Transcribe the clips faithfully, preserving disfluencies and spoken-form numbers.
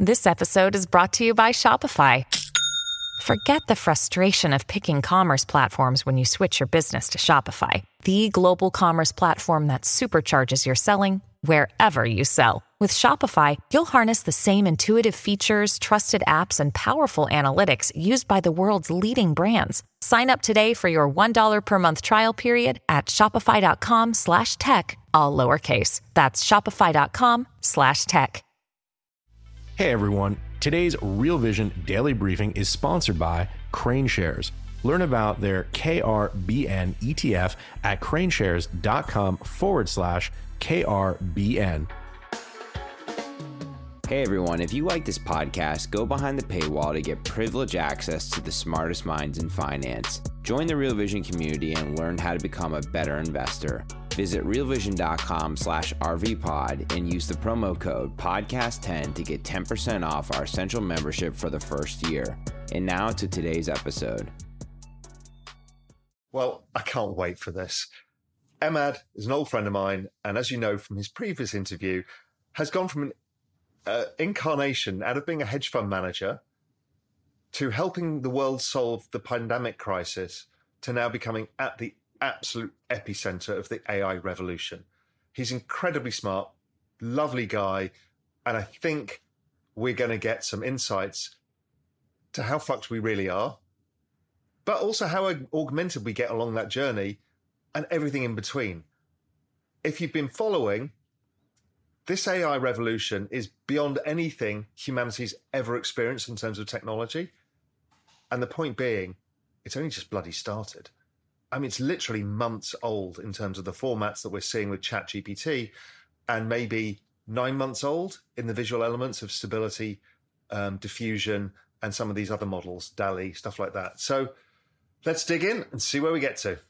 This episode is brought to you by Shopify. Forget the frustration of picking commerce platforms when you switch your business to Shopify, the global commerce platform that supercharges your selling wherever you sell. With Shopify, you'll harness the same intuitive features, trusted apps, and powerful analytics used by the world's leading brands. Sign up today for your one dollar per month trial period at shopify.com slash tech, all lowercase. That's shopify.com slash tech. Hey everyone, today's Real Vision Daily Briefing is sponsored by KraneShares. Learn about their K R B N E T F at kraneshares.com forward slash KRBN. Hey everyone, if you like this podcast, go behind the paywall to get privileged access to the smartest minds in finance. Join the Real Vision community and learn how to become a better investor. Visit realvision.com slash RVPod and use the promo code podcast ten to get ten percent off our essential membership for the first year. And now to today's episode. Well, I can't wait for this. Emad is an old friend of mine, and as you know from his previous interview, has gone from an uh, incarnation out of being a hedge fund manager to helping the world solve the pandemic crisis to now becoming at the absolute epicenter of the A I revolution. He's incredibly smart, lovely guy, and I think we're going to get some insights to how fucked we really are, but also how augmented we get along that journey and everything in between. If you've been following, this A I revolution is beyond anything humanity's ever experienced in terms of technology. And the point being, it's only just bloody started. I mean, it's literally months old in terms of the formats that we're seeing with ChatGPT, and maybe nine months old in the visual elements of stability, um, diffusion, and some of these other models, DALL-E, stuff like that. So let's dig in and see where we get to.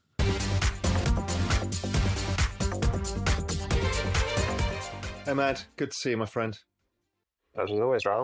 Emad, good to see you, my friend. As always, Raoul.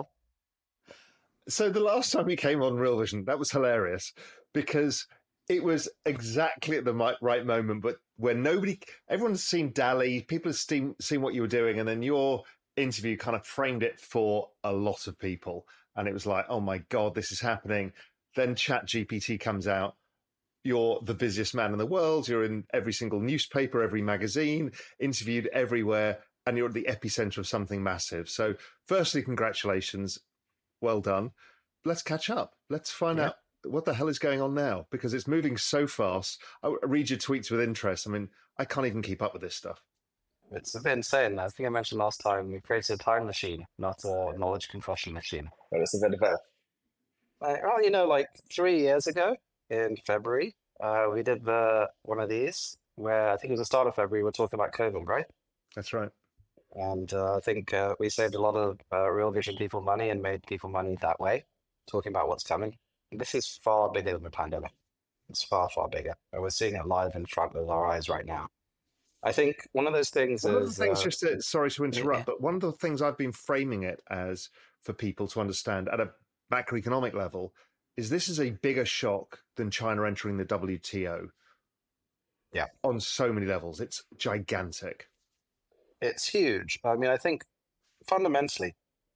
So the last time you came on Real Vision, that was hilarious because it was exactly at the right moment, but when nobody, everyone's seen DALL-E, people have seen, seen what you were doing, and then your interview kind of framed it for a lot of people. And it was like, oh my God, this is happening. Then ChatGPT comes out. You're the busiest man in the world. You're in every single newspaper, every magazine, interviewed everywhere, and you're at the epicenter of something massive. So firstly, congratulations. Well done. Let's catch up. Let's find yeah. out what the hell is going on now, because it's moving so fast. I read your tweets with interest. I mean, I can't even keep up with this stuff. It's a bit insane. I think I mentioned last time we created a time machine, not a knowledge compression machine. But it's a bit of a... Like, well, you know, like three years ago in February, uh, we did the one of these where I think it was the start of February, we were talking about COVID, right? That's right. And uh, I think uh, we saved a lot of uh, Real Vision people money and made people money that way, talking about what's coming. This is far bigger than the pandemic. It's far, far bigger. And we're seeing it live in front of our eyes right now. I think one of those things one is... One of the things, uh, just to, sorry to interrupt, yeah. but one of the things I've been framing it as for people to understand at a macroeconomic level is this is a bigger shock than China entering the W T O. Yeah. On so many levels. It's gigantic. It's huge. I mean, I think fundamentally,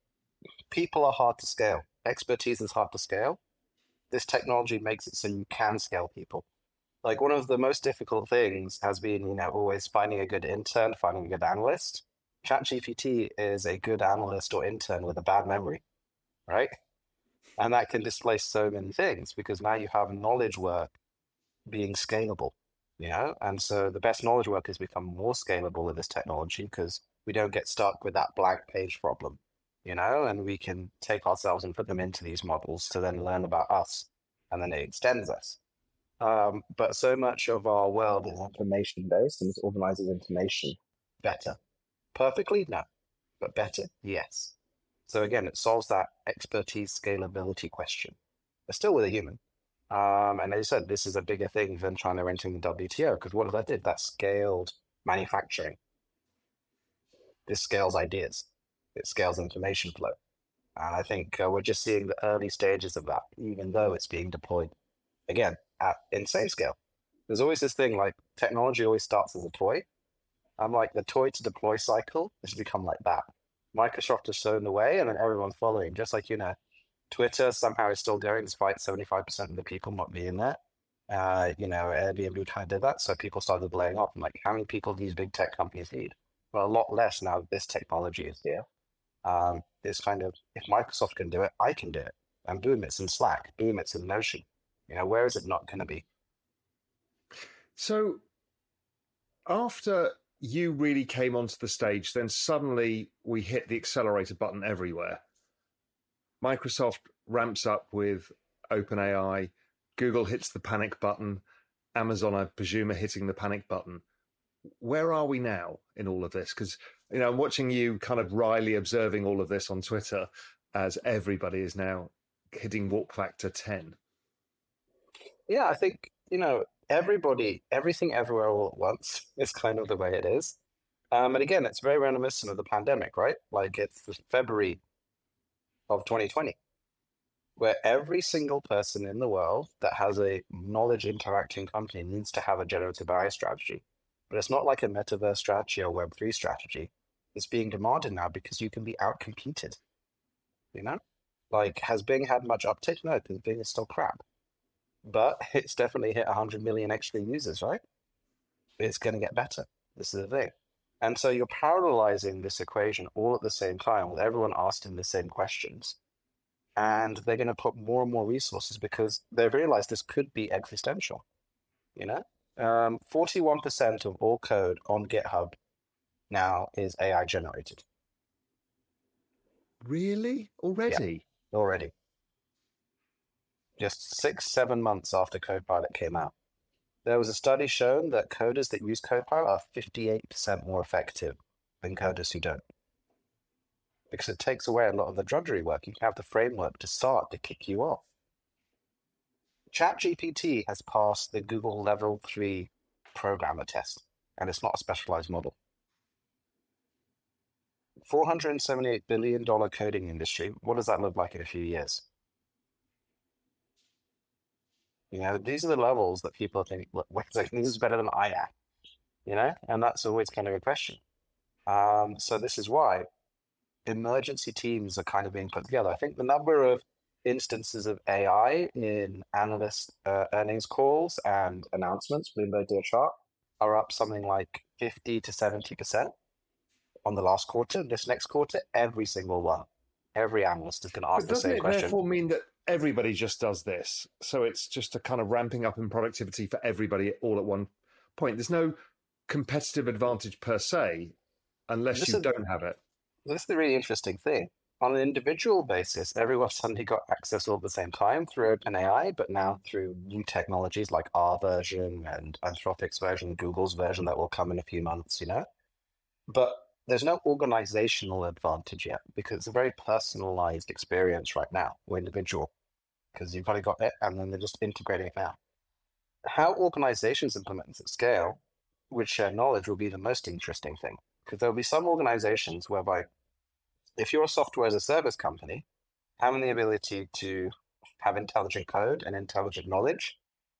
people are hard to scale. Expertise is hard to scale. This technology makes it so you can scale people. Like one of the most difficult things has been, you know, always finding a good intern, finding a good analyst. ChatGPT is a good analyst or intern with a bad memory, right? And that can displace so many things because now you have knowledge work being scalable, you know? And so the best knowledge work has become more scalable with this technology because we don't get stuck with that blank page problem, you know? And we can take ourselves and put them into these models to then learn about us, and then it extends us. Um, but so much of our world is information-based, and it organizes information better. Perfectly? No. But better? Yes. So again, it solves that expertise scalability question. But still with a human. Um, and as you said, this is a bigger thing than China entering the W T O, because what that did, that scaled manufacturing. This scales ideas. It scales information flow. And I think uh, we're just seeing the early stages of that, even though it's being deployed, again, at insane scale. There's always this thing, like, technology always starts as a toy. I'm like, the toy to deploy cycle has become like that. Microsoft has shown the way, and then everyone's following. Just like, you know, Twitter somehow is still going despite seventy-five percent of the people not being there. Uh, you know, Airbnb kind of did that, so people started laying off. I'm like, how many people do these big tech companies need? Well, a lot less now that this technology is here. Um, it's kind of, if Microsoft can do it, I can do it. And boom, it's in Slack. Boom, it's in Notion. You know, where is it not going to be? So after you really came onto the stage, then suddenly we hit the accelerator button everywhere. Microsoft ramps up with OpenAI. Google hits the panic button. Amazon, I presume, are hitting the panic button. Where are we now in all of this? Because, you know, I'm watching you kind of wryly observing all of this on Twitter as everybody is now hitting warp factor ten. Yeah, I think, you know, everybody, everything everywhere all at once is kind of the way it is. Um, and again, it's very reminiscent of the pandemic, right? Like it's the February of twenty twenty. Where every single person in the world that has a knowledge interacting company needs to have a generative A I strategy. But it's not like a metaverse strategy or Web three strategy. It's being demanded now because you can be outcompeted. You know? Like, has Bing had much uptake? No, because Bing is still crap. But it's definitely hit one hundred million extra users, right? It's going to get better. This is the thing. And so you're parallelizing this equation all at the same time with everyone asking the same questions. And they're going to put more and more resources because they've realized this could be existential. You know, um, forty-one percent of all code on GitHub now is A I generated. Really? Already? Yeah, already. Just six, seven months after Copilot came out. There was a study showing that coders that use Copilot are fifty-eight percent more effective than coders who don't. Because it takes away a lot of the drudgery work. You have the framework to start to kick you off. ChatGPT has passed the Google Level three programmer test, and it's not a specialized model. four hundred seventy-eight billion dollars coding industry, what does that look like in a few years? You know, these are the levels that people think, look, this is better than I am, you know? And that's always kind of a question. Um, so this is why emergency teams are kind of being put together. I think the number of instances of A I in analyst uh, earnings calls and announcements, Bloomberg did a chart, are up something like fifty to seventy percent on the last quarter. This next quarter, every single one, every analyst is going to ask the same question. Doesn't it therefore mean that everybody just does this? So it's just a kind of ramping up in productivity for everybody all at one point. There's no competitive advantage per se, unless This you is- don't have it. This is the really interesting thing. On an individual basis, everyone suddenly got access all at the same time through OpenAI, but now through new technologies like our version and Anthropic's version, Google's version that will come in a few months, you know? But there's no organizational advantage yet because it's a very personalized experience right now, or individual, because you've already got it and then they're just integrating it now. How organizations implement this at scale with shared knowledge will be the most interesting thing. Because there'll be some organizations whereby if you're a software as a service company, having the ability to have intelligent code and intelligent knowledge,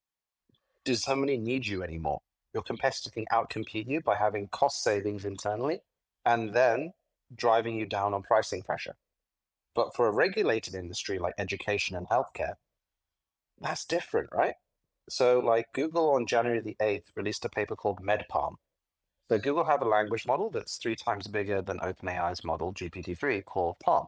does somebody need you anymore? Your competitor can outcompete you by having cost savings internally and then driving you down on pricing pressure. But for a regulated industry like education and healthcare, that's different, right? So like Google on January the eighth released a paper called MedPalm. So Google have a language model that's three times bigger than OpenAI's model, G P T three, called Palm.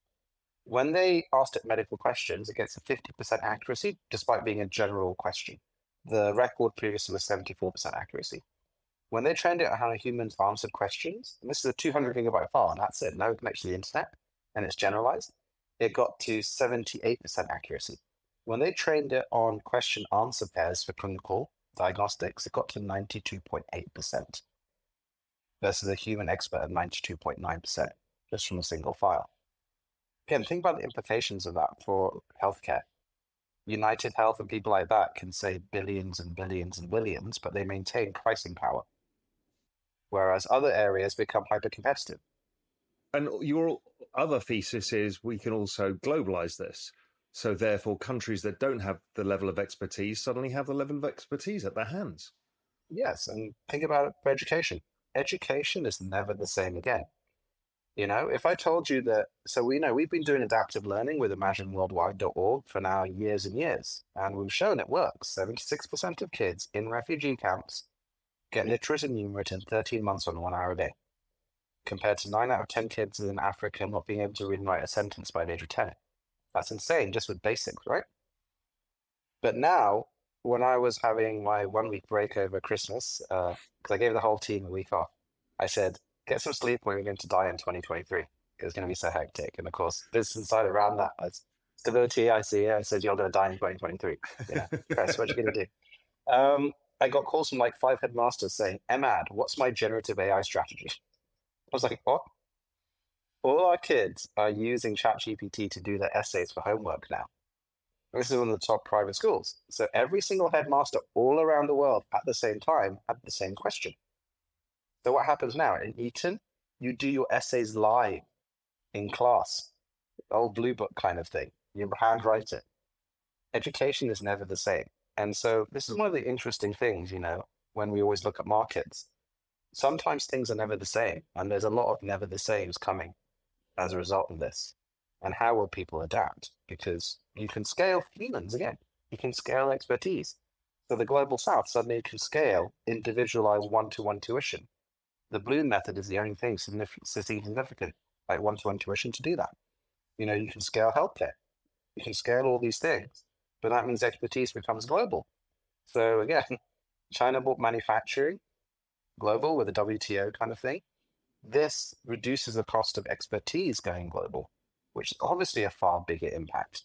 When they asked it medical questions, it gets a fifty percent accuracy, despite being a general question. The record previously was seventy-four percent accuracy. When they trained it on how humans answered questions, and this is a two hundred gigabyte file, and that's it, no connection to the internet, and it's generalized, it got to seventy-eight percent accuracy. When they trained it on question answer pairs for clinical diagnostics, it got to ninety-two point eight percent. Versus a human expert at ninety-two point nine percent, just from a single file. Again, think about the implications of that for healthcare. United Health and people like that can save billions and billions and billions, but they maintain pricing power. Whereas other areas become hyper-competitive. And your other thesis is we can also globalize this. So therefore, countries that don't have the level of expertise suddenly have the level of expertise at their hands. Yes, and think about it for education. Education is never the same again. You know, if I told you that, so we know we've been doing adaptive learning with imagine worldwide dot org for now years and years, and we've shown it works. seventy-six percent of kids in refugee camps get literate and numerate in thirteen months on one hour a day, compared to nine out of ten kids in Africa not being able to read and write a sentence by the age of ten. That's insane, just with basics, right? But now, when I was having my one week break over Christmas, because uh, I gave the whole team a week off, I said, get some sleep, we're going to die in twenty twenty-three. It's going to be so hectic. And of course, business inside around that was stability. I see. I said, you're going to die in twenty twenty-three. Yeah, Chris, what are you going to do? Um, I got calls from like five headmasters saying, Emad, what's my generative A I strategy? I was like, what? All our kids are using ChatGPT to do their essays for homework now. This is one of the top private schools. So every single headmaster all around the world at the same time had the same question. So what happens now? In Eton, you do your essays live in class, old blue book kind of thing. You handwrite it. Education is never the same. And so this is one of the interesting things, you know, when we always look at markets. Sometimes things are never the same, and there's a lot of never the sames coming as a result of this. And how will people adapt? Because you can scale humans again. You can scale expertise. So the Global South suddenly can scale individualized one-to-one tuition. The Bloom method is the only thing significant, like one-to-one tuition to do that. You know, you can scale healthcare. You can scale all these things, but that means expertise becomes global. So again, China bought manufacturing global with a W T O kind of thing. This reduces the cost of expertise going global, which is obviously a far bigger impact.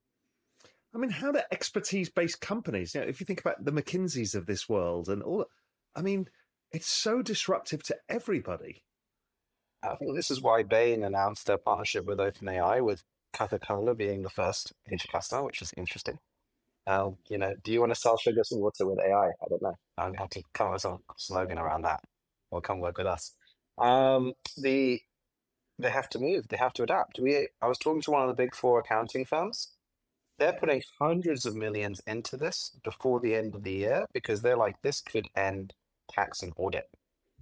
I mean, how do expertise-based companies, you know, if you think about the McKinseys of this world and all, I mean, it's so disruptive to everybody. I think this is why Bain announced a partnership with OpenAI, with Coca-Cola being the first customer, which is interesting. Um, you know, do you want to sell sugars and water with A I? I don't know. I'll have to come up with some slogan around that, or come work with us. Um, the they have to move. They have to adapt. We I was talking to one of the big four accounting firms. They're putting hundreds of millions into this before the end of the year because they're like, this could end tax and audit.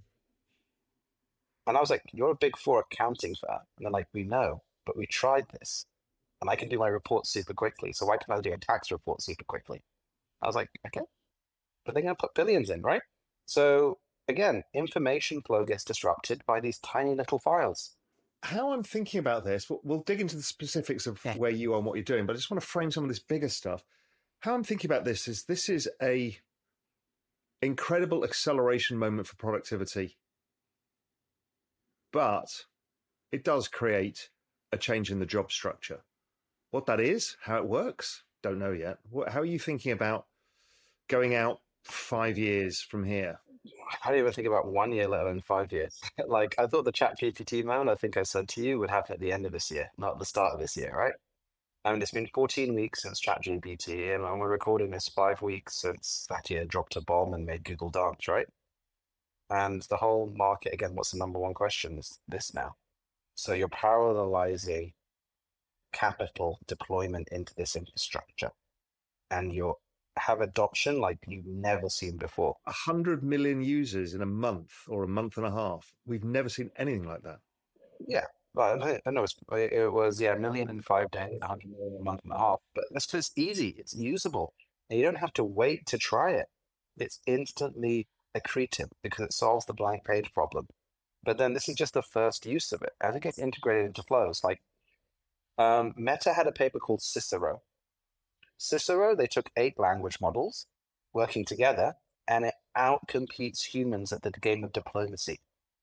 And I was like, you're a big four accounting firm. And they're like, we know, but we tried this. And I can do my reports super quickly. So why can't I do a tax report super quickly? I was like, okay. But they're going to put billions in, right? So again, information flow gets disrupted by these tiny little files. How I'm thinking about this, we'll, we'll dig into the specifics of Yeah. where you are and what you're doing, but I just want to frame some of this bigger stuff. How I'm thinking about this is this is a incredible acceleration moment for productivity, but it does create a change in the job structure. What that is, how it works, don't know yet. What, how are you thinking about going out five years from here? I don't even think about one year, let alone five years. Like, I thought the ChatGPT moment, I think I said to you, would happen at the end of this year, not the start of this year, right? I mean, it's been fourteen weeks since ChatGPT, and when we're recording this, five weeks since Satya dropped a bomb and made Google dance, right? And the whole market, again, what's the number one question is this now. So you're parallelizing capital deployment into this infrastructure, and you're have adoption like you've never seen before. A hundred million users in a month or a month and a half. We've never seen anything like that. Yeah, well, I I know it's, it was, yeah, a million in five days, a hundred million in a month and a half, but that's because it's easy, it's usable, and you don't have to wait to try it. It's instantly accretive because it solves the blank page problem. But then this is just the first use of it. As it gets integrated into flows, like um, Meta had a paper called Cicero. Cicero, they took eight language models working together, and it outcompetes humans at the game of diplomacy.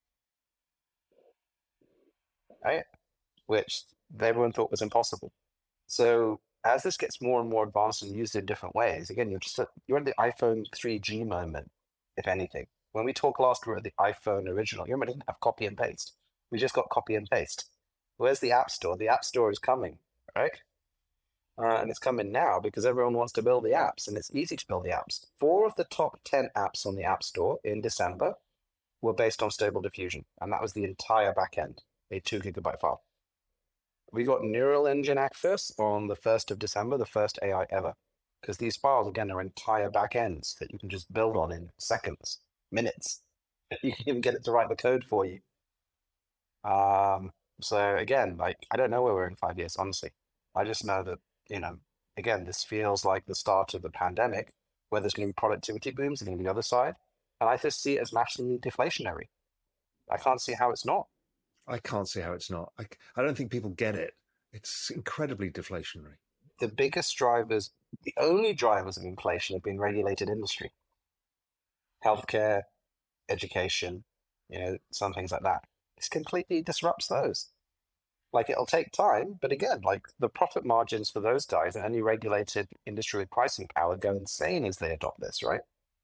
Right? Which everyone thought was impossible. So as this gets more and more advanced and used in different ways, again, you're just you're in the iPhone three G moment, if anything. When we talked last, we were at the iPhone original. You remember, it didn't have copy and paste. We just got copy and paste. Where's the App Store? The App Store is coming, right? Uh, and it's coming now because everyone wants to build the apps, and it's easy to build the apps. Four of the top ten apps on the App Store in December were based on Stable Diffusion, and that was the entire backend, a two gigabyte file. We got Neural Engine access on the first of December, the first A I ever, because these files, again, are entire backends that you can just build on in seconds, minutes. You can even get it to write the code for you. Um, so again, like I don't know where we're in five years, honestly. I just know that, you know, again, this feels like the start of the pandemic, where there's going to be productivity booms and on the other side. And I just see it as massively deflationary. I can't see how it's not. I can't see how it's not. I, I don't think people get it. It's incredibly deflationary. The biggest drivers, the only drivers of inflation have been regulated industry. Healthcare, education, you know, some things like that. This completely disrupts those. Like it'll take time, but again, like the profit margins for those guys and any regulated industry with pricing power go insane as they adopt this, right?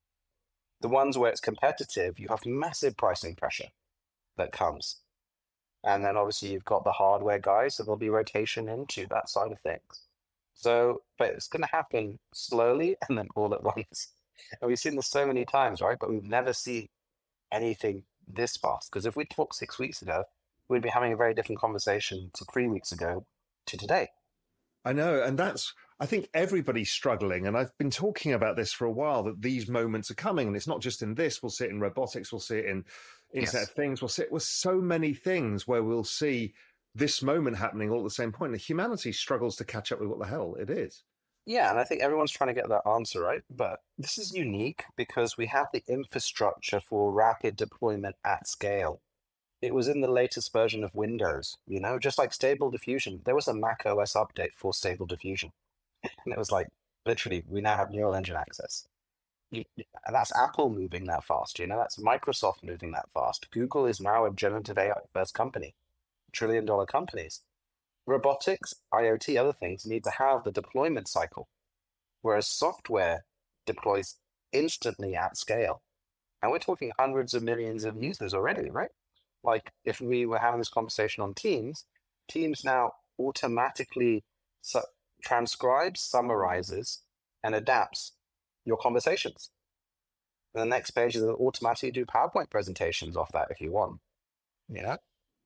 The ones where it's competitive, you have massive pricing pressure that comes. And then obviously you've got the hardware guys, so there'll be rotation into that side of things. So, but it's going to happen slowly and then all at once. And we've seen this so many times, right? But we've never seen anything this fast. Because if we talked six weeks ago, we'd be having a very different conversation to three weeks ago to today. I know. And that's, I think everybody's struggling. And I've been talking about this for a while, that these moments are coming. And it's not just in this. We'll see it in robotics. We'll see it in Internet yes. of Things. We'll see it with so many things where we'll see this moment happening all at the same point. And humanity struggles to catch up with what the hell it is. Yeah, and I think everyone's trying to get that answer, right? But this is unique because we have the infrastructure for rapid deployment at scale. It was in the latest version of Windows, you know, just like Stable Diffusion. There was a Mac O S update for Stable Diffusion. And it was like, literally, we now have neural engine access. You, and that's Apple moving that fast, you know, that's Microsoft moving that fast. Google is now a generative A I-first company, trillion dollar companies. Robotics, IoT, other things need to have the deployment cycle, whereas software deploys instantly at scale. And we're talking hundreds of millions of users already, right? Like if we were having this conversation on Teams, Teams now automatically su- transcribes, summarizes, and adapts your conversations. And the next page is automatically do PowerPoint presentations off that if you want. You know?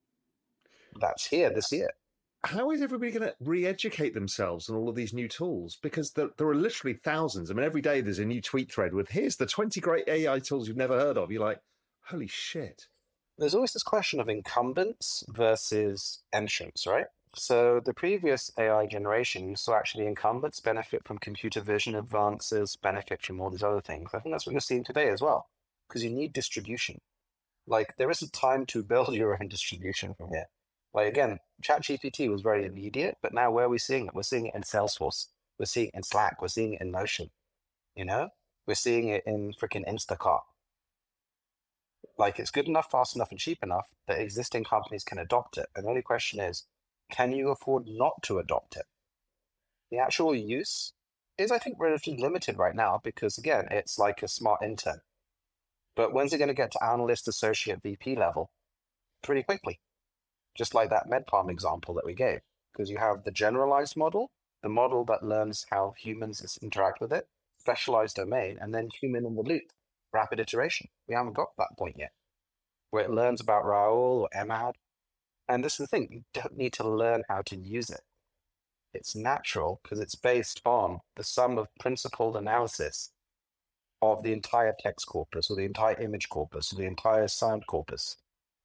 That's here this year. How is everybody going to re-educate themselves on all of these new tools? Because there, there are literally thousands. I mean, every day there's a new tweet thread with, here's the twenty great A I tools you've never heard of. You're like, holy shit. There's always this question of incumbents versus entrants, right? So the previous A I generation, you saw actually incumbents benefit from computer vision advances, benefit from all these other things. I think that's what you're seeing today as well, because you need distribution. Like there isn't time to build your own distribution from here. Like again, ChatGPT was very immediate, but now where are we seeing it? We're seeing it in Salesforce. We're seeing it in Slack. We're seeing it in Notion. You know, we're seeing it in freaking Instacart. Like it's good enough, fast enough, and cheap enough that existing companies can adopt it. And the only question is, can you afford not to adopt it? The actual use is, I think, relatively limited right now because, again, it's like a smart intern. But when's it going to get to analyst, associate, V P level? Pretty quickly. Just like that MedPalm example that we gave. Because you have the generalized model, the model that learns how humans interact with it, specialized domain, and then human in the loop, rapid iteration. We haven't got that point yet, where it learns about Raoul or Emad. And this is the thing, you don't need to learn how to use it. It's natural because it's based on the sum of principled analysis of the entire text corpus or the entire image corpus or the entire sound corpus.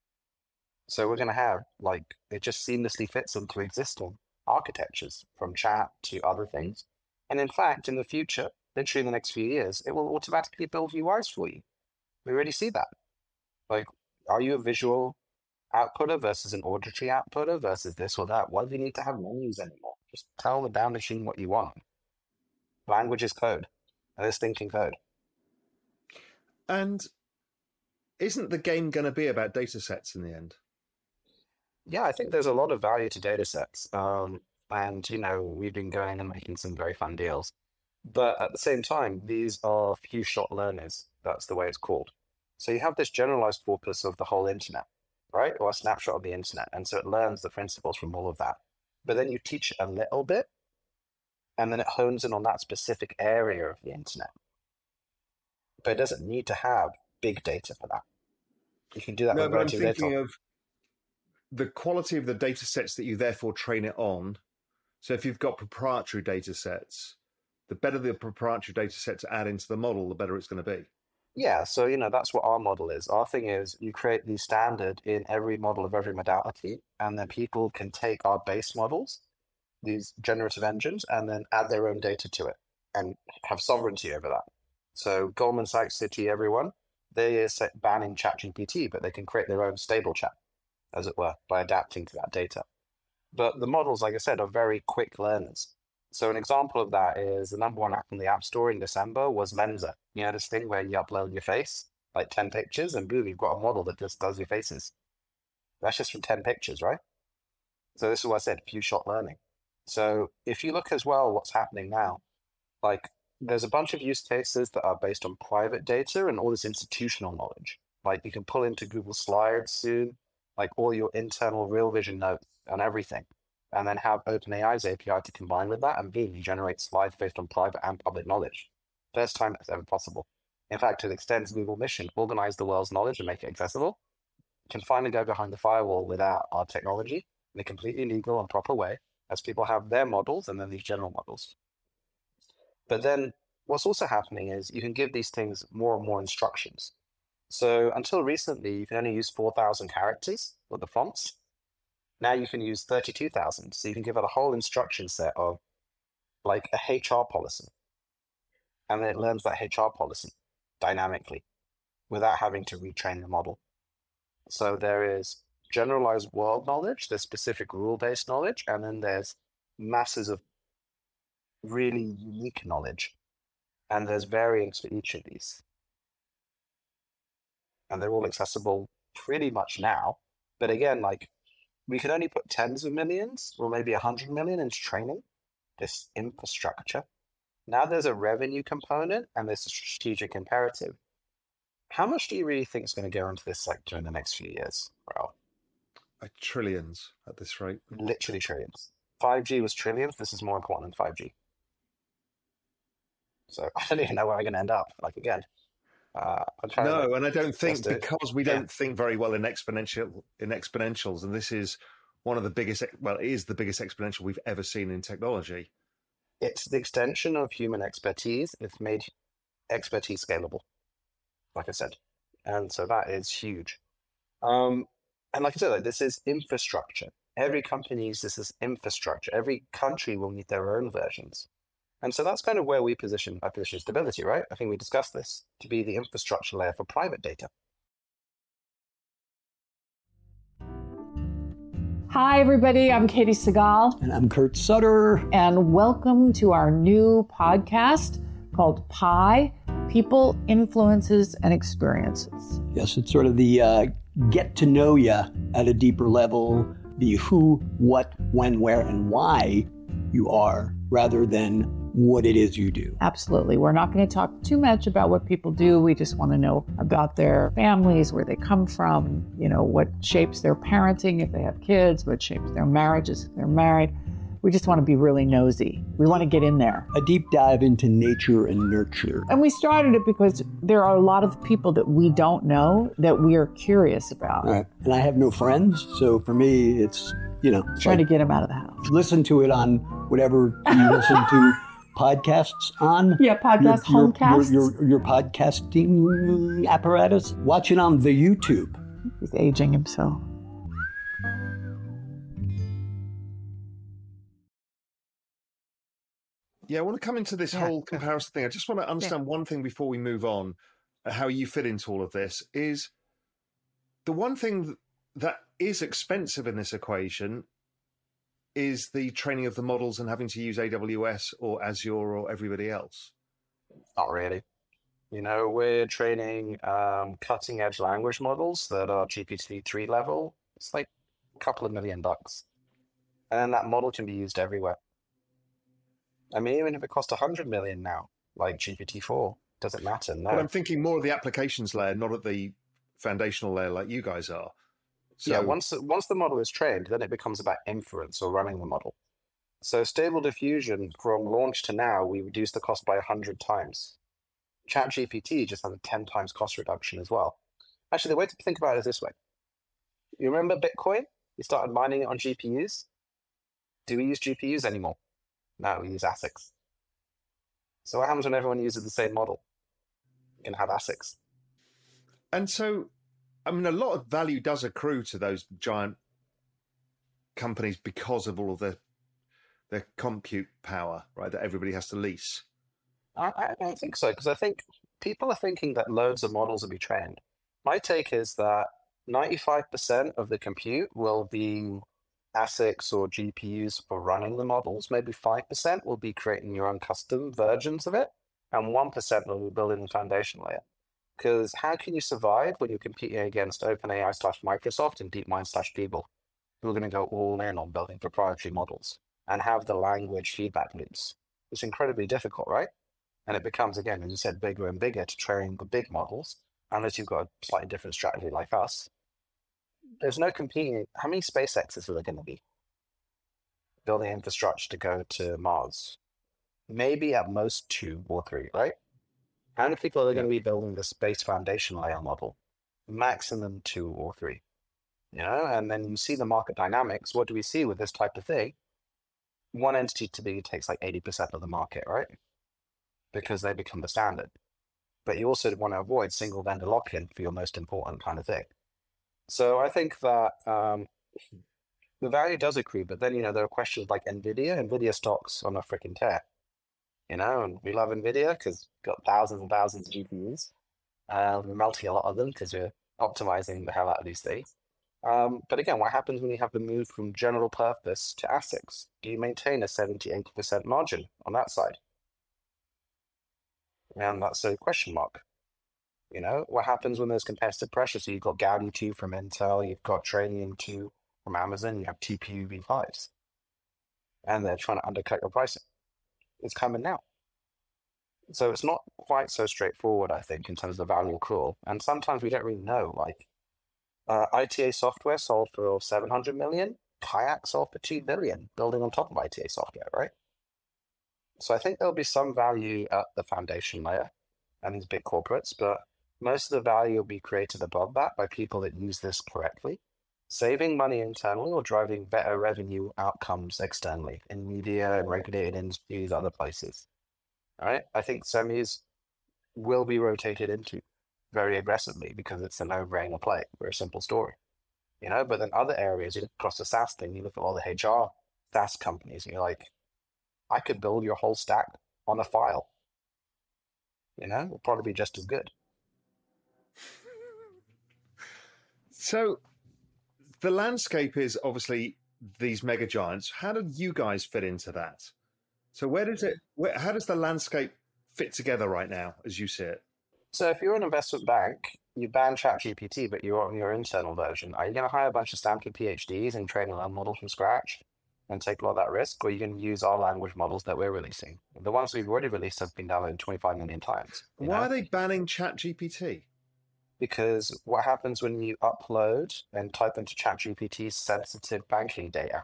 So we're going to have, like, it just seamlessly fits into existing architectures from chat to other things. And in fact, in the future, literally in the next few years, it will automatically build U Is for you. We already see that. Like, are you a visual outputter versus an auditory outputter versus this or that? Why do you need to have menus anymore? Just tell the down machine what you want. Language is code. And it's thinking code. And isn't the game going to be about data sets in the end? Yeah, I think there's a lot of value to data sets. Um, and, you know, we've been going and making some very fun deals. But at the same time, these are few shot learners. That's the way it's called. So you have this generalized corpus of the whole internet, right? Or a snapshot of the internet. And so it learns the principles from all of that. But then you teach it a little bit, and then it hones in on that specific area of the internet. But it doesn't need to have big data for that. You can do that no, with but I'm relatively thinking little. of the quality of the data sets that you therefore train it on. So if you've got proprietary data sets, the better the proprietary data set to add into the model, the better it's going to be. Yeah, so you know that's what our model is. Our thing is you create the standard in every model of every modality, and then people can take our base models, these generative engines, and then add their own data to it and have sovereignty over that. So Goldman Sachs, Citi, everyone, they are set banning ChatGPT, but they can create their own stable chat, as it were, by adapting to that data. But the models, like I said, are very quick learners. So an example of that is the number one app in the App Store in December was Lensa. You know, this thing where you upload your face, like ten pictures, and boom, you've got a model that just does your faces. That's just from ten pictures, right? So this is what I said, few shot learning. So if you look as well what's happening now, like there's a bunch of use cases that are based on private data and all this institutional knowledge. Like you can pull into Google Slides soon, like all your internal Real Vision notes and everything, and then have OpenAI's A P I to combine with that, and boom, you generate slides based on private and public knowledge. First time that's ever possible. In fact, it extends Google mission, organize the world's knowledge and make it accessible. You can finally go behind the firewall without our technology in a completely legal and proper way, as people have their models and then these general models. But then what's also happening is you can give these things more and more instructions. So until recently, you can only use four thousand characters with the fonts. Now you can use thirty-two thousand. So you can give it a whole instruction set of like a H R policy. And then it learns that H R policy dynamically without having to retrain the model. So there is generalized world knowledge, there's specific rule-based knowledge, and then there's masses of really unique knowledge. And there's variants for each of these. And they're all accessible pretty much now. But again, like we can only put tens of millions or maybe a hundred million into training this infrastructure. Now there's a revenue component and there's a strategic imperative. How much do you really think is going to go into this sector in the next few years, Raoul? Uh, trillions at this rate. Literally trillions. five G was trillions. This is more important than five G. So I don't even know where I'm going to end up. Like again, uh, I'm trying no, to, like, and I don't think do because we yeah. don't think very well in exponential in exponentials, and this is one of the biggest. Well, it is the biggest exponential we've ever seen in technology. It's the extension of human expertise. It's made expertise scalable, like I said, and so that is huge. Um, and like I said, like, this is infrastructure. Every company uses this infrastructure. Every country will need their own versions. And so that's kind of where we position our position Stability, right? I think we discussed this to be the infrastructure layer for private data. Hi, everybody. I'm Katie Segal. And I'm Kurt Sutter. And welcome to our new podcast called Pi, People, Influences, and Experiences. Yes, it's sort of the uh, get to know you at a deeper level, the who, what, when, where, and why you are, rather than what it is you do. Absolutely. We're not going to talk too much about what people do. We just want to know about their families, where they come from, you know, what shapes their parenting if they have kids, what shapes their marriages if they're married. We just want to be really nosy. We want to get in there. A deep dive into nature and nurture. And we started it because there are a lot of people that we don't know that we are curious about. Right. And I have no friends, so for me, it's, you know. Trying like, to get them out of the house. Listen to it on whatever you listen to podcasts on. Yeah, podcast, your, homecasts. Your, your, your podcasting apparatus. Watch it on the YouTube. He's aging himself. Yeah, I want to come into this Yeah. whole comparison thing. I just want to understand one thing before we move on, uh, how you fit into all of this, is the one thing that is expensive in this equation is the training of the models and having to use A W S or Azure or everybody else. Not really. You know, we're training um, cutting edge language models that are G P T three level. It's like a couple of million bucks. And then that model can be used everywhere. I mean, even if it costs a hundred million now, like G P T four, doesn't matter. No. But I'm thinking more of the applications layer, not at the foundational layer like you guys are. So, Yeah, once once the model is trained, then it becomes about inference or running the model. So Stable Diffusion, from launch to now, we reduced the cost by a hundred times. ChatGPT just has a ten times cost reduction as well. Actually, the way to think about it is this way. You remember Bitcoin? We started mining it on G P Us. Do we use G P Us anymore? No, we use ASICs. So what happens when everyone uses the same model? You can have ASICs. And so, I mean, a lot of value does accrue to those giant companies because of all of the their compute power, right, that everybody has to lease. I, I don't think so, because I think people are thinking that loads of models will be trained. My take is that ninety-five percent of the compute will be ASICs or G P Us for running the models. Maybe five percent will be creating your own custom versions of it, and one percent will be building the foundation layer. Because how can you survive when you're competing against OpenAI slash Microsoft and DeepMind slash people who are going to go all in on building proprietary models and have the language feedback loops? It's incredibly difficult, right? And it becomes, again, as you said, bigger and bigger to train the big models, unless you've got a slightly different strategy like us. There's no competing. How many SpaceXs are there going to be building infrastructure to go to Mars? Maybe at most two or three, right? How many people are going to be building the space foundation layer model? Maximum two or three. You know, and then you see the market dynamics. What do we see with this type of thing? One entity typically takes like eighty percent of the market, right? Because they become the standard. But you also want to avoid single vendor lock-in for your most important kind of thing. So I think that um, the value does accrue, but then, you know, there are questions like NVIDIA. NVIDIA stocks on a freaking tear. You know, and we love NVIDIA because we've got thousands and thousands of G P Us. Uh, we're melting a lot of them because we're optimizing the hell out of these things. Um, but again, what happens when you have the move from general purpose to ASICs? Do you maintain a seventy, eighty percent margin on that side? And that's a question mark. You know, what happens when there's competitive pressure? So you've got Gaudi two from Intel, you've got Trainium two from Amazon, you have T P U v fives. And they're trying to undercut your pricing. It's coming now. So it's not quite so straightforward, I think, in terms of value accrual. And sometimes we don't really know. Like, uh, I T A Software sold for seven hundred million, Kayak sold for two billion, building on top of I T A Software, right? So I think there'll be some value at the foundation layer and these big corporates, but most of the value will be created above that by people that use this correctly, saving money internally or driving better revenue outcomes externally in media and regulated industries, other places. All right. I think semis will be rotated into very aggressively because it's a no-brainer play. We're a simple story, you know. But then other areas, you look across the SaaS thing, you look at all the H R SaaS companies, and you're like, I could build your whole stack on a file. You know, it'll probably be just as good. So the landscape is obviously these mega giants. How do you guys fit into that? So where does it, where, how does the landscape fit together right now as you see it? So if you're an investment bank, you ban ChatGPT, but you're on your internal version. Are you going to hire a bunch of Stanford PhDs and train a model from scratch and take a lot of that risk? Or are you going to use our language models that we're releasing? The ones we've already released have been downloaded twenty-five million times. Why know? are they banning ChatGPT? Because what happens when you upload and type into ChatGPT sensitive banking data?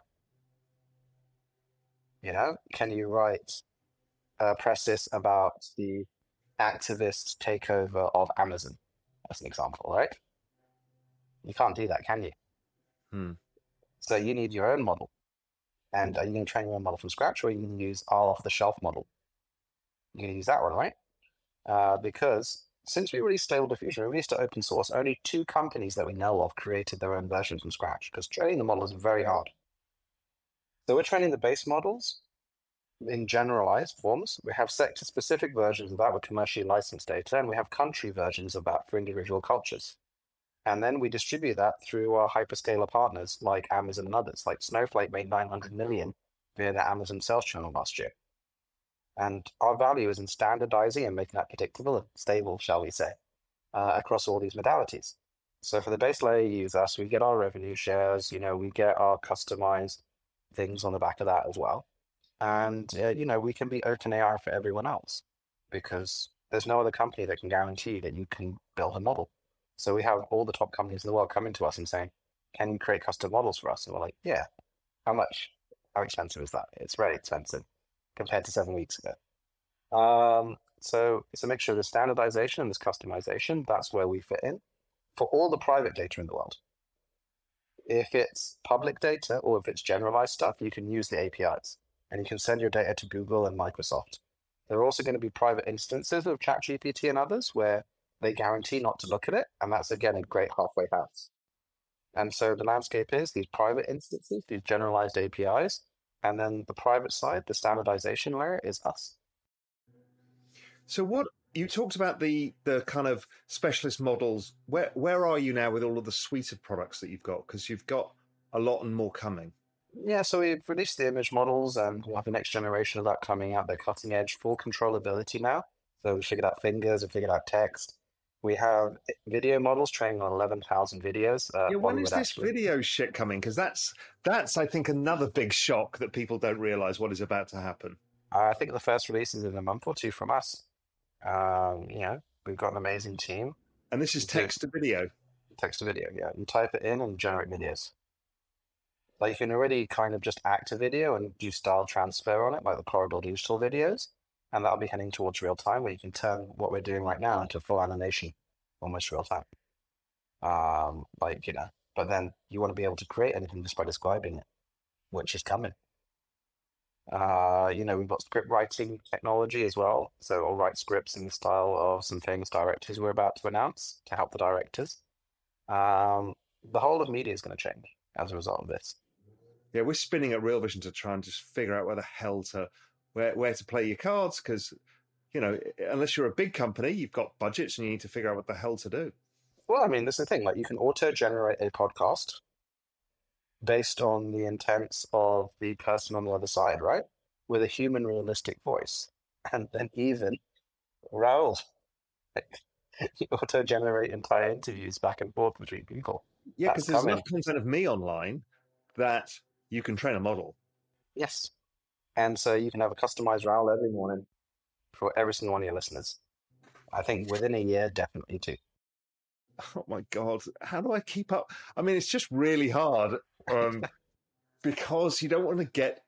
You know, can you write a preface about the activist takeover of Amazon, as an example, right? You can't do that, can you? Hmm. So you need your own model. And are you going to train your own model from scratch, or are you going to use our off-the-shelf model? You're going to use that one, right? Uh, because since we released Stable Diffusion, we released it open source, only two companies that we know of created their own version from scratch, because training the model is very hard. So we're training the base models in generalized forms. We have sector-specific versions of that with commercially licensed data, and we have country versions of that for individual cultures. And then we distribute that through our hyperscaler partners like Amazon and others. Like Snowflake made nine hundred million via the Amazon sales channel last year. And our value is in standardizing and making that predictable and stable, shall we say, uh, across all these modalities. So for the base layer you use us, we get our revenue shares, you know, we get our customized things on the back of that as well. And, uh, you know, we can be OpenAI for everyone else because there's no other company that can guarantee that you can build a model. So we have all the top companies in the world coming to us and saying, can you create custom models for us? And we're like, yeah. How much? How expensive is that? It's very expensive compared to seven weeks ago. Um, so it's a mixture of the standardization and this customization. That's where we fit in for all the private data in the world. If it's public data or if it's generalized stuff, you can use the A P Is and you can send your data to Google and Microsoft. There are also going to be private instances of ChatGPT and others where they guarantee not to look at it. And that's, again, a great halfway house. And so the landscape is these private instances, these generalized A P Is. And then the private side, the standardization layer, is us. So what you talked about the the kind of specialist models. Where where are you now with all of the suite of products that you've got? Because you've got a lot and more coming. Yeah, so we've released the image models, and we'll have the next generation of that coming out. They're cutting edge, full controllability now. So we figured out fingers, we figured out text. We have video models training on eleven thousand videos. Uh, Yeah, when is this actually... video shit coming? Because that's, that's, I think, another big shock that people don't realize what is about to happen. Uh, I think the first release is in a month or two from us. Um, you know, we've got an amazing team. And this is text to video. Text to video, yeah. You type it in and generate videos. Like you can already kind of just act a video and do style transfer on it, like the Corridor Digital videos. And that'll be heading towards real time, where you can turn what we're doing right now into full animation, almost real time. Um, like, you know, but then you want to be able to create anything just by describing it, which is coming. Uh, you know, we've got script writing technology as well. So I'll write scripts in the style of some famous directors we're about to announce to help the directors. Um, the whole of media is going to change as a result of this. Yeah, we're spinning at Real Vision to try and just figure out where the hell to where where to play your cards, because you know, unless you're a big company, you've got budgets and you need to figure out what the hell to do. Well, I mean, this is the thing. Like, you can auto-generate a podcast based on the intents of the person on the other side, right? With a human, realistic voice, and then even Raoul, like, you auto-generate entire interviews back and forth between people. Yeah, because there's enough content of me online that you can train a model. Yes. And so you can have a customized Raoul every morning for every single one of your listeners. I think within a year, definitely too. Oh my God. How do I keep up? I mean, it's just really hard um, because you don't want to get,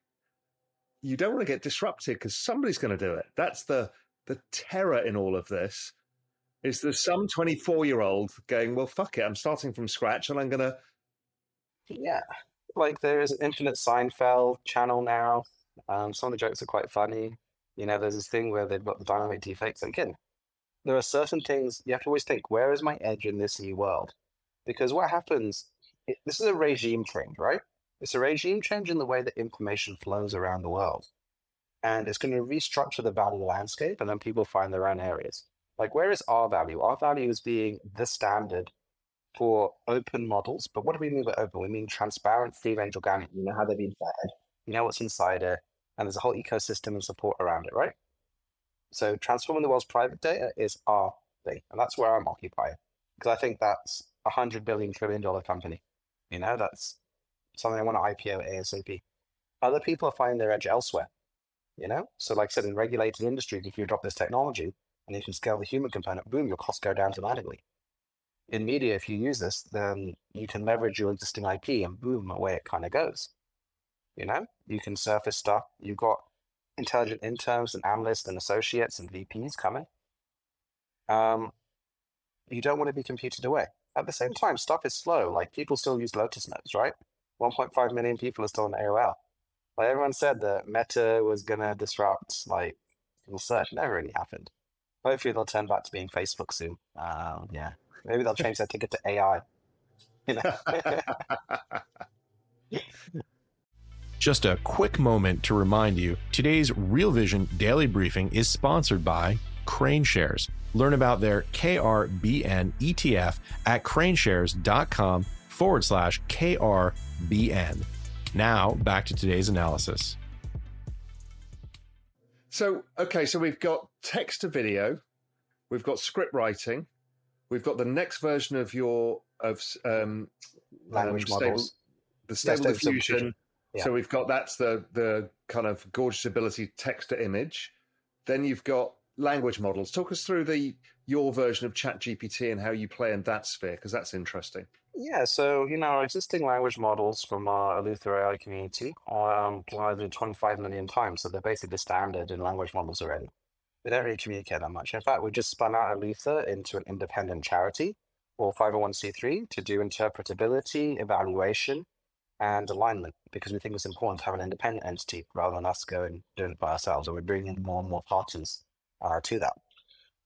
you don't want to get disrupted because somebody's going to do it. That's the, the terror in all of this, is there's some twenty-four year old going, well, fuck it. I'm starting from scratch and I'm going to. Yeah. Like, there's an Infinite Seinfeld channel now. Um, some of the jokes are quite funny. You know, there's this thing where they've got the dynamic deepfakes. Again, there are certain things you have to always think, where is my edge in this new world? Because what happens, it, this is a regime change, right? It's a regime change in the way that information flows around the world. And it's going to restructure the value landscape, and then people find their own areas. Like, where is our value? Our value is being the standard for open models. But what do we mean by open? We mean transparent, free-range organic. You know how they've been fed. You know what's inside it. And there's a whole ecosystem and support around it, right? So transforming the world's private data is our thing. And that's where I'm occupying. Because I think that's a hundred billion trillion dollar company. You know, that's something I want to I P O ASAP. Other people are finding their edge elsewhere. You know? So like I said, in regulated industries, if you adopt this technology and you can scale the human component, boom, your costs go down dramatically. In media, if you use this, then you can leverage your existing I P and boom, away it kind of goes. You know, you can surface stuff. You've got intelligent interns and analysts and associates and V Ps coming. Um, you don't want to be computed away. At the same time, stuff is slow. Like, people still use Lotus Notes, right? one point five million people are still on A O L. Like, everyone said that Meta was going to disrupt, like, Google search. Never really happened. Hopefully they'll turn back to being Facebook soon. Um, yeah. Maybe they'll change their ticket to A I. You know? Just a quick moment to remind you, today's Real Vision Daily Briefing is sponsored by KraneShares. Learn about their K R B N E T F at kraneshares.com forward slash KRBN. Now, back to today's analysis. So, okay, so we've got text to video, we've got script writing, we've got the next version of your of um, Language um, models. Stable, the Stable Yeah, Stable Diffusion. Diffusion. Yeah. So we've got, that's the the kind of gorgeous ability text to image. Then you've got language models. Talk us through the your version of ChatGPT and how you play in that sphere, because that's interesting. Yeah, so, you know, our existing language models from our Eleuther A I community are um, downloaded twenty-five million times, so they're basically the standard in language models already. They don't really communicate that much. In fact, we just spun out Eleuther into an independent charity or five oh one c three to do interpretability, evaluation, and alignment, because we think it's important to have an independent entity rather than us going doing it by ourselves. And we're bringing more and more parties uh, to that.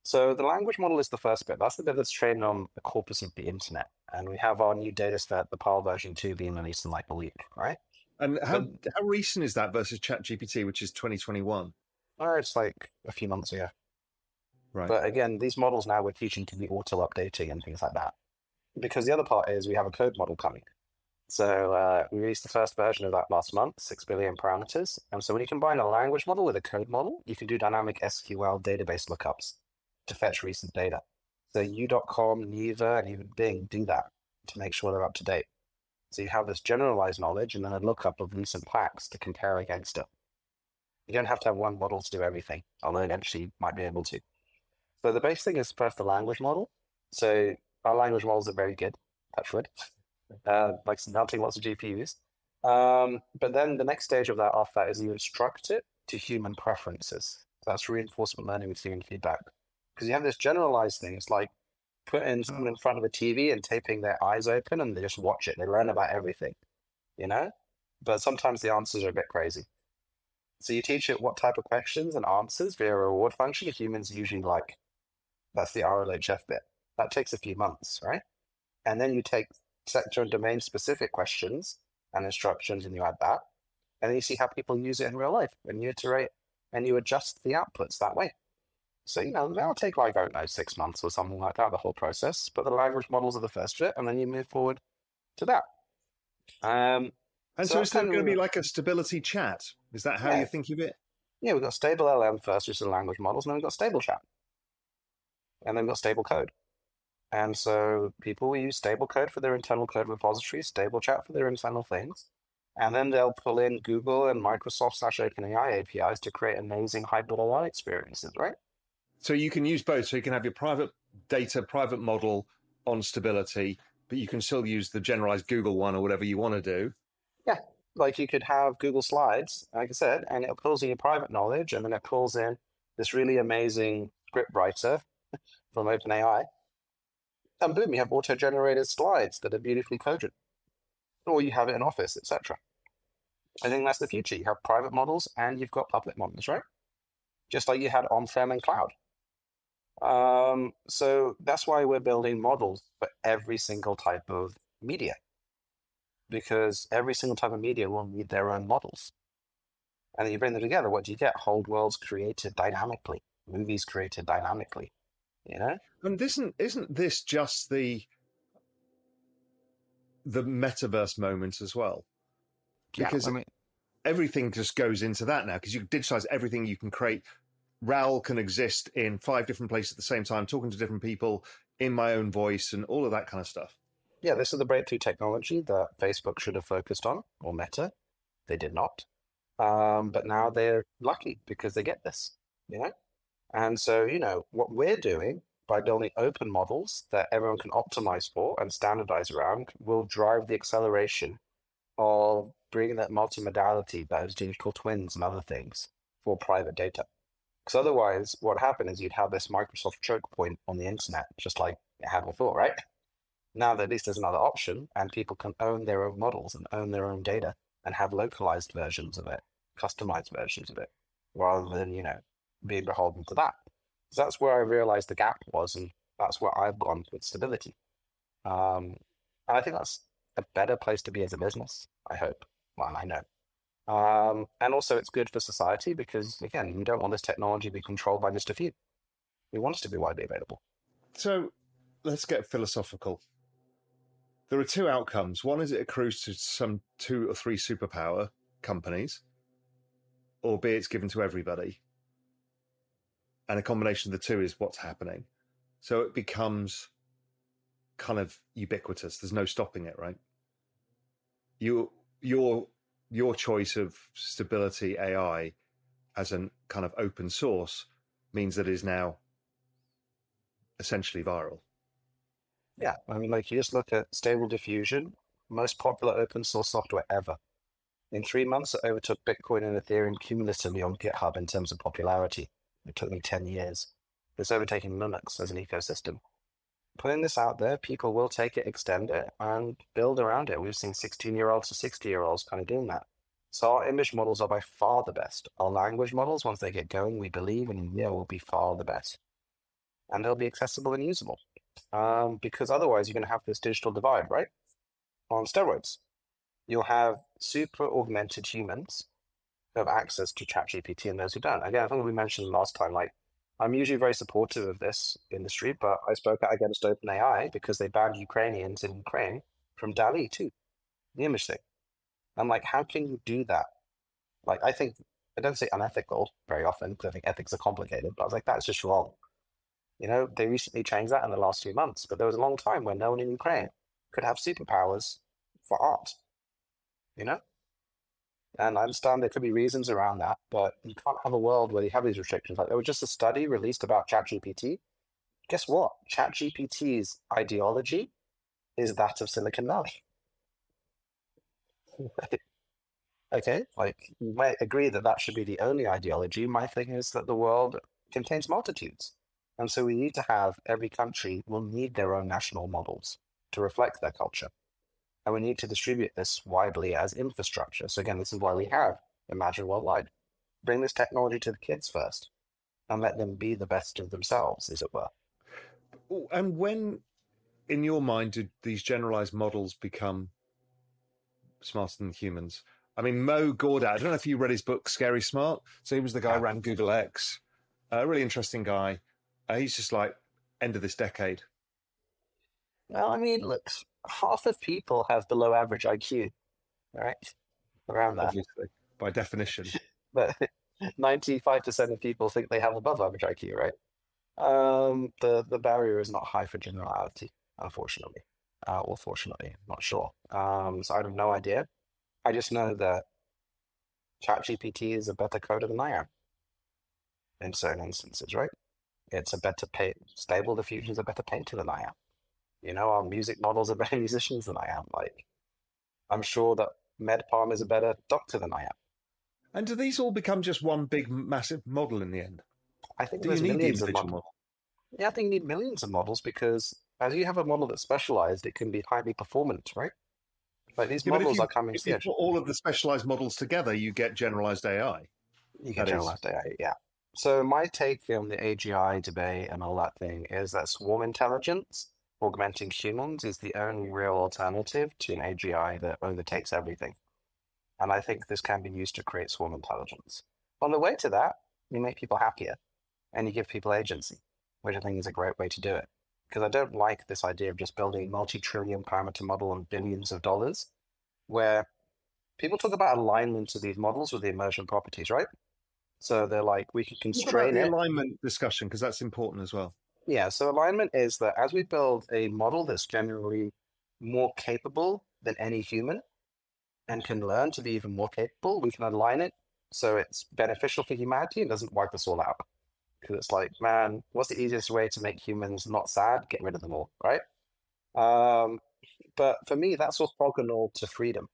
So the language model is the first bit. That's the bit that's trained on the corpus of the internet. And we have our new data set, the P A L version two, being released in like a week, right? And how but, how recent is that versus ChatGPT, which is twenty twenty-one? Oh, it's like a few months ago. Right. But again, these models now we're teaching to be auto-updating and things like that. Because the other part is we have a code model coming. So uh, we released the first version of that last month, six billion parameters. And so when you combine a language model with a code model, you can do dynamic S Q L database lookups to fetch recent data. So U dot com, Neeva, and even Bing do that to make sure they're up to date. So you have this generalized knowledge and then a lookup of recent packs to compare against it. You don't have to have one model to do everything, although eventually you might be able to. So the base thing is first the language model. So our language models are very good, touch wood, uh, like melting lots of G P Us. Um, but then the next stage of that after that is you instruct it to human preferences. That's reinforcement learning with human feedback. Because you have this generalized thing. It's like putting someone in front of a T V and taping their eyes open and they just watch it. They learn about everything, you know? But sometimes the answers are a bit crazy. So you teach it what type of questions and answers via a reward function humans usually like. That's the R L H F bit. That takes a few months, right? And then you take sector and domain specific questions and instructions and you add that. And then you see how people use it in real life and you iterate and you adjust the outputs that way. So, you know, that'll take like, I don't know, six months or something like that, the whole process. But the language models are the first bit, and then you move forward to that. Um, and so, so is there going to be like a stability chat? Is that how yeah. you think of it? Yeah, we've got stable L M first, which is the language models, and then we've got stable chat. And then we've got stable code. And so people will use stable code for their internal code repositories, stable chat for their internal things. And then they'll pull in Google and Microsoft slash OpenAI A P Is to create amazing hybrid A I experiences, right? So you can use both. So you can have your private data, private model on stability, but you can still use the generalized Google one or whatever you want to do. Yeah. Like you could have Google Slides, like I said, and it pulls in your private knowledge, and then it pulls in this really amazing script writer from OpenAI. And boom, you have auto-generated slides that are beautifully coded. Or you have it in Office, et cetera. I think that's the future. You have private models and you've got public models, right? Just like you had on-prem and cloud. Um, so that's why we're building models for every single type of media, because every single type of media will need their own models. And then you bring them together, what do you get? Whole worlds created dynamically, movies created dynamically, you know? And isn't, isn't this just the, the metaverse moment as well? Because yeah, I mean, everything just goes into that now, because you digitize everything you can create. R A L can exist in five different places at the same time, talking to different people in my own voice and all of that kind of stuff. Yeah, this is the breakthrough technology that Facebook should have focused on, or Meta. They did not. Um, but now they're lucky because they get this, you know? And so, you know, what we're doing by building open models that everyone can optimize for and standardize around will drive the acceleration of bringing that multimodality, those digital twins and other things for private data. Because otherwise, what happened is you'd have this Microsoft choke point on the internet, just like it had before, right? Now that at least there's another option, and people can own their own models and own their own data and have localized versions of it, customized versions of it, rather than, you know, being beholden to that. So that's where I realized the gap was, and that's where I've gone with stability. Um, and I think that's a better place to be as a business, I hope. Well, I know. Um, and also it's good for society because, again, you don't want this technology to be controlled by just a few. We want it to be widely available. So let's get philosophical. There are two outcomes. One is it accrues to some two or three superpower companies, or B, it's given to everybody. And a combination of the two is what's happening. So it becomes kind of ubiquitous. There's no stopping it, right? You, your, your choice of stability A I as a kind of open source means that it is now essentially viral. Yeah, I mean, like you just look at Stable Diffusion, most popular open source software ever. In three months, it overtook Bitcoin and Ethereum cumulatively on GitHub in terms of popularity. It took me ten years. It's overtaking Linux as an ecosystem. Putting this out there, people will take it, extend it, and build around it. We've seen sixteen-year-olds to sixty-year-olds kind of doing that. So our image models are by far the best. Our language models, once they get going, we believe, and yeah, will be far the best. and they'll be accessible and usable. Um, because otherwise you're going to have this digital divide, right? On steroids. You'll have super augmented humans who have access to ChatGPT and those who don't. Again, I think we mentioned last time, like, I'm usually very supportive of this industry, but I spoke out against OpenAI because they banned Ukrainians in Ukraine from DALL-E too, the image thing. I'm like, how can you do that? Like, I think, I don't say unethical very often because I think ethics are complicated, but I was like, that's just wrong. You know, they recently changed that in the last few months, but there was a long time when no one in Ukraine could have superpowers for art, you know? And I understand there could be reasons around that, but you can't have a world where you have these restrictions. Like, there was just a study released about ChatGPT. Guess what? ChatGPT's ideology is that of Silicon Valley. Okay, like, you might agree that that should be the only ideology. My thing is that the world contains multitudes. And so we need to have, every country will need their own national models to reflect their culture. And we need to distribute this widely as infrastructure. So again, this is why we have Imagine Worldwide. Bring this technology to the kids first and let them be the best of themselves, as it were. Oh, and when, in your mind, did these generalized models become smarter than humans? I mean, Mo Gawdat, I don't know if you read his book, Scary Smart. So he was the guy who ran Google X. A really interesting guy. Uh, he's just like, end of this decade. Well, I mean, look, half of people have below average I Q, right? Around that. Obviously, by definition. But ninety-five percent of people think they have above average I Q, right? Um, the, the barrier is not high for generality, unfortunately. Uh, or fortunately, I'm not sure. Um, so I have no idea. I just know that ChatGPT is a better coder than I am in certain instances, right? It's a better pay- Stable Diffusion is a better painter than I am. You know, our music models are better musicians than I am. Like, I'm sure that MedPalm is a better doctor than I am. And do these all become just one big, massive model in the end? I think do there's you need millions the of individual models. model? Yeah, I think you need millions of models because as you have a model that's specialized, it can be highly performant, right? Like, these Yeah, but if models you- are coming If to the you edge. put all of the specialized models together, you get generalized A I. You That get is- generalized A I, yeah. So my take on the A G I debate and all that thing is that swarm intelligence, augmenting humans, is the only real alternative to an A G I that overtakes everything. And I think this can be used to create swarm intelligence. On the way to that, you make people happier and you give people agency, which I think is a great way to do it. Because I don't like this idea of just building a multi-trillion parameter model on billions of dollars, where people talk about alignment of these models with the emergent properties, right? So they're like, we can What about constrain the it. alignment discussion, because that's important as well. Yeah, so alignment is that as we build a model that's generally more capable than any human and can learn to be even more capable, we can align it so it's beneficial for humanity and doesn't wipe us all out. Because it's like, man, what's the easiest way to make humans not sad? Get rid of them all, right? Um, but for me, that's orthogonal to freedom.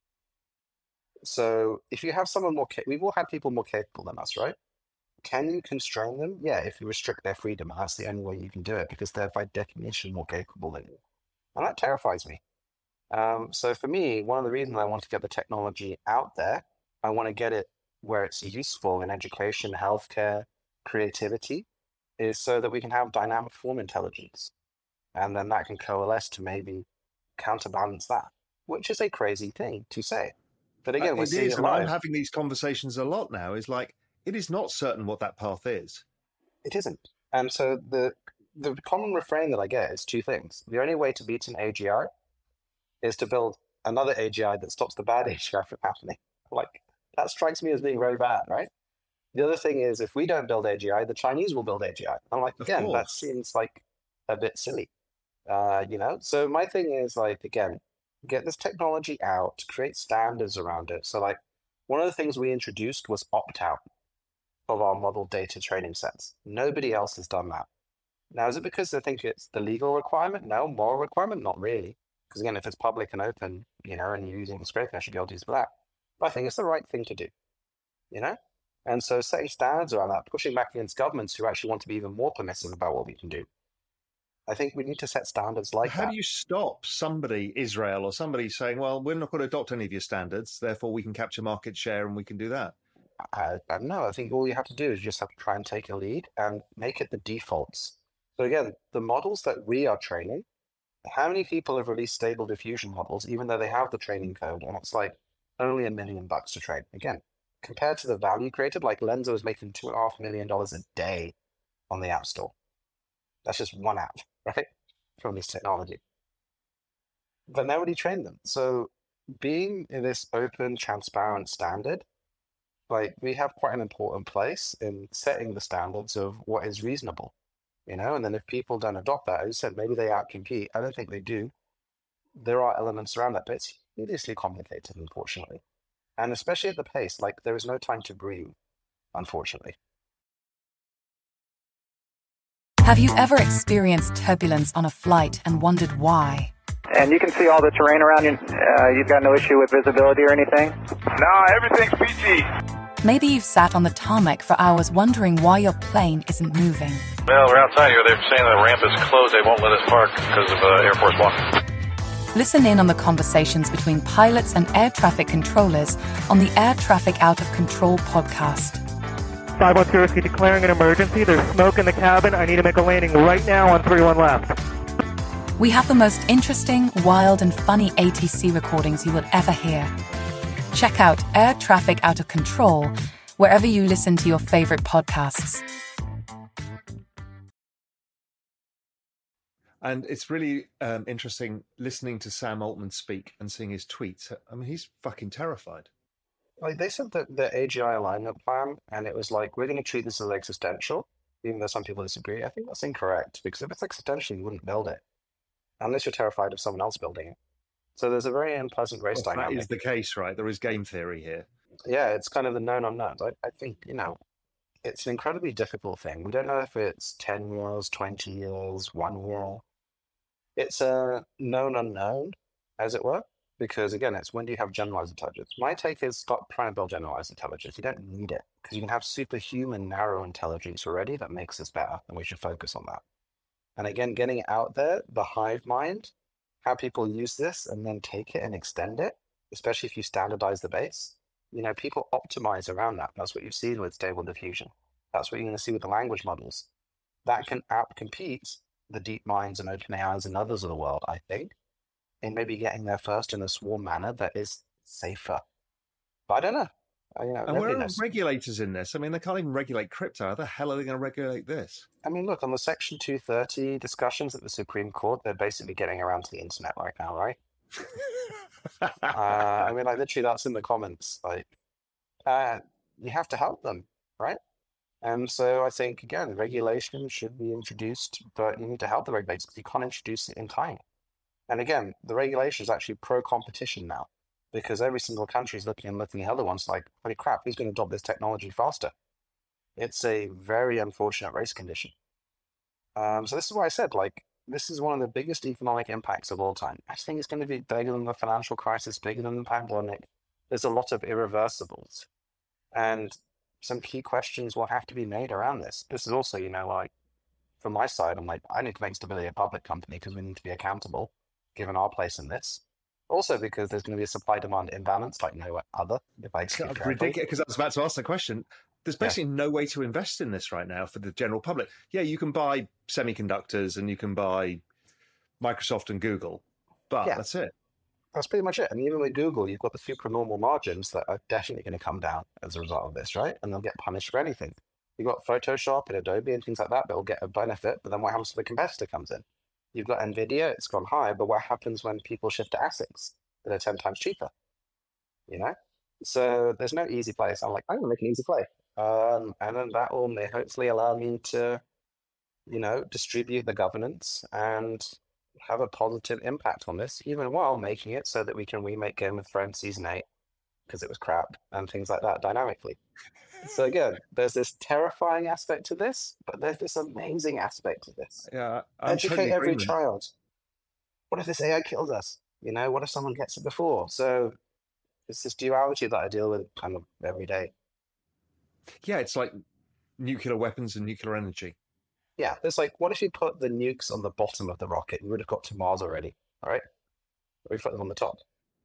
So if you have someone more, ca- we've all had people more capable than us, right? Can you constrain them? Yeah, if you restrict their freedom, and that's the only way you can do it because they're by definition more capable than you. And that terrifies me. Um, so for me, one of the reasons I want to get the technology out there, I want to get it where it's useful in education, healthcare, creativity, is so that we can have dynamic form intelligence. And then that can coalesce to maybe counterbalance that, which is a crazy thing to say. But again, Uh, we're it seeing is, it and I'm live. having these conversations a lot now. Is like, it is not certain what that path is. It isn't. And so the the common refrain that I get is two things. The only way to beat an A G I is to build another A G I that stops the bad A G I from happening. Like, that strikes me as being very bad, right? The other thing is, if we don't build A G I, the Chinese will build A G I. I'm like, Of again, that course. seems like a bit silly. Uh, you know? So my thing is, like, again, get this technology out, create standards around it. So, like, one of the things we introduced was opt-out of our model data training sets. Nobody else has done that. Now, is it because they think it's the legal requirement? No. Moral requirement? Not really. Because again, if it's public and open, you know, and you're using the scraping, I should be able to use that. But I think it's the right thing to do, you know? And so setting standards around that, pushing back against governments who actually want to be even more permissive about what we can do. I think we need to set standards like How that. do you stop somebody, Israel or somebody, saying, well, we're not going to adopt any of your standards, therefore we can capture market share and we can do that? I, I don't know. I think all you have to do is just have to try and take a lead and make it the defaults. So again, the models that we are training, how many people have released stable diffusion models, even though they have the training code, and it's like only a million bucks to train? Again, compared to the value created, like Lenzo is making two and a half million dollars a day on the App Store. That's just one app, right? From this technology. But nobody trained them. So being in this open, transparent standard, like we have quite an important place in setting the standards of what is reasonable, you know, and then if people don't adopt that, as you said, maybe they outcompete. I don't think they do. There are elements around that, but it's hideously complicated, unfortunately. And especially at the pace, like there is no time to breathe, unfortunately. Have you ever experienced turbulence on a flight and wondered why? And you can see all the terrain around you. Uh, you've got no issue with visibility or anything? No, everything's peachy. Maybe you've sat on the tarmac for hours wondering why your plane isn't moving. Well, we're outside here. They're saying the ramp is closed. They won't let us park because of uh, Air Force One. Listen in on the conversations between pilots and air traffic controllers on the Air Traffic Out of Control podcast. five one zero, declaring an emergency. There's smoke in the cabin. I need to make a landing right now on three one left. We have the most interesting, wild, and funny A T C recordings you will ever hear. Check out Air Traffic Out of Control wherever you listen to your favorite podcasts. And it's really um, interesting listening to Sam Altman speak and seeing his tweets. I mean, he's fucking terrified. Like they said that the A G I alignment plan, and it was like, we're going to treat this as existential, even though some people disagree. I think that's incorrect, because if it's existential, you wouldn't build it, unless you're terrified of someone else building it. So there's a very unpleasant race well, dynamic. That is the case, right? There is game theory here. Yeah, it's kind of the known unknowns. I, I think, you know, it's an incredibly difficult thing. We don't know if it's ten years, twenty years, one year. It's a known unknown, as it were, because, again, it's when do you have generalized intelligence? My take is stop trying to build generalized intelligence. You don't need it, because you can have superhuman narrow intelligence already that makes us better, and we should focus on that. And again, getting it out there, the hive mind, how people use this and then take it and extend it, especially if you standardize the base. You know, people optimize around that. That's what you've seen with Stable Diffusion. That's what you're going to see with the language models. That can outcompete the DeepMinds and OpenAIs and others of the world, I think, in maybe getting there first in a swarm manner that is safer. But I don't know. I, you know and where are knows. regulators in this? I mean, they can't even regulate crypto. How the hell are they going to regulate this? I mean, look, on the Section two thirty discussions at the Supreme Court, they're basically getting around to the internet right now, right? uh, I mean, like, literally, that's in the comments. Like, uh, you have to help them, right? And so I think, again, regulation should be introduced, but you need to help the regulators because you can't introduce it in time. And again, the regulation is actually pro-competition now because every single country is looking and looking at other ones like, holy crap, who's going to adopt this technology faster? It's a very unfortunate race condition. Um, so this is why I said, like, this is one of the biggest economic impacts of all time. I think it's going to be bigger than the financial crisis, bigger than the pandemic. There's a lot of irreversibles. And some key questions will have to be made around this. This is also, you know, like, from my side, I'm like, I need to make Stability a public company because we need to be accountable, given our place in this. Also because there's going to be a supply-demand imbalance like no other. If I it's ridiculous, because I was about to ask the question. There's basically yeah. no way to invest in this right now for the general public. Yeah, you can buy semiconductors and you can buy Microsoft and Google, but yeah. that's it. That's pretty much it. And even with Google, you've got the supernormal margins that are definitely going to come down as a result of this, right? And they'll get punished for anything. You've got Photoshop and Adobe and things like that that will get a benefit, but then what happens when the competitor comes in? You've got NVIDIA, it's gone high, but what happens when people shift to ASICs that are ten times cheaper? You know? So there's no easy place. I'm like, I'm going to make an easy play. Um, and then that will may hopefully allow me to, you know, distribute the governance and have a positive impact on this, even while making it so that we can remake Game of Thrones Season eight, because it was crap, and things like that dynamically. So again, there's this terrifying aspect to this, but there's this amazing aspect to this. Yeah, I'm Educate totally every agreeing. child. What if this A I kills us? You know, what if someone gets it before? So it's this duality that I deal with kind of every day. Yeah, it's like nuclear weapons and nuclear energy. Yeah, it's like, what if you put the nukes on the bottom of the rocket? We would have got to Mars already, all right? Or we put them on the top.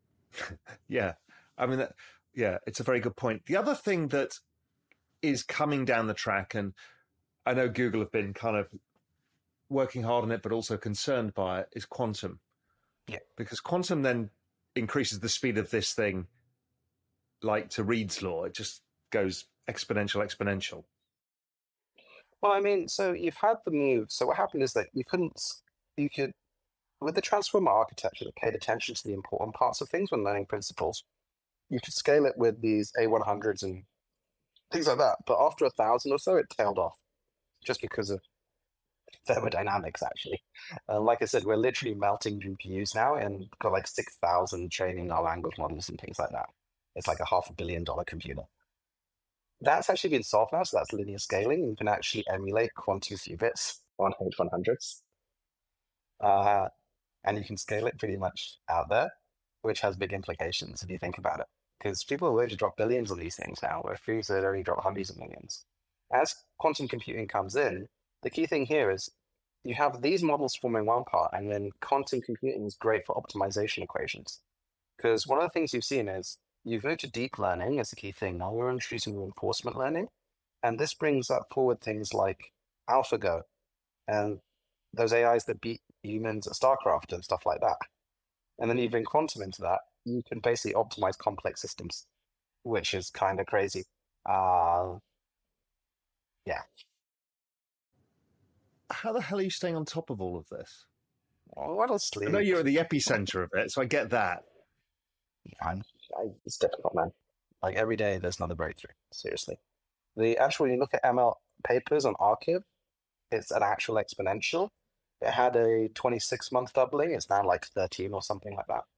Yeah, I mean, that, yeah, it's a very good point. The other thing that is coming down the track, and I know Google have been kind of working hard on it, but also concerned by it, is quantum. Yeah. Because quantum then increases the speed of this thing, like to Reed's law. It just goes exponential, exponential. Well, I mean, so you've had the move. So what happened is that you couldn't, you could, with the transformer architecture that paid attention to the important parts of things when learning principles, you could scale it with these A one hundreds and things like that. But after a thousand or so, it tailed off just because of thermodynamics, actually. Uh, like I said, we're literally melting G P Us now and got like six thousand training our language models and things like that. It's like a half a billion dollar computer. That's actually been solved now, so that's linear scaling. You can actually emulate quantum qubits on H one hundreds. Uh, and you can scale it pretty much out there, which has big implications if you think about it. Because people are willing to drop billions on these things now, where previously they'd only drop hundreds of millions. As quantum computing comes in, the key thing here is you have these models forming one part, and then quantum computing is great for optimization equations. Because one of the things you've seen is you've moved to deep learning as the key thing. Now we're introducing reinforcement learning, and this brings up forward things like AlphaGo and those A Is that beat humans at StarCraft and stuff like that. And then you bring quantum into that, you can basically optimize complex systems, which is kind of crazy. Uh, yeah. How the hell are you staying on top of all of this? Well, honestly, I know you're at the epicenter of it, so I get that. I'm, I, it's difficult, man. Like every day, there's another breakthrough. Seriously, the actual when you look at M L papers on Archive, it's an actual exponential. It had a twenty-six month doubling. It's now like thirteen or something like that.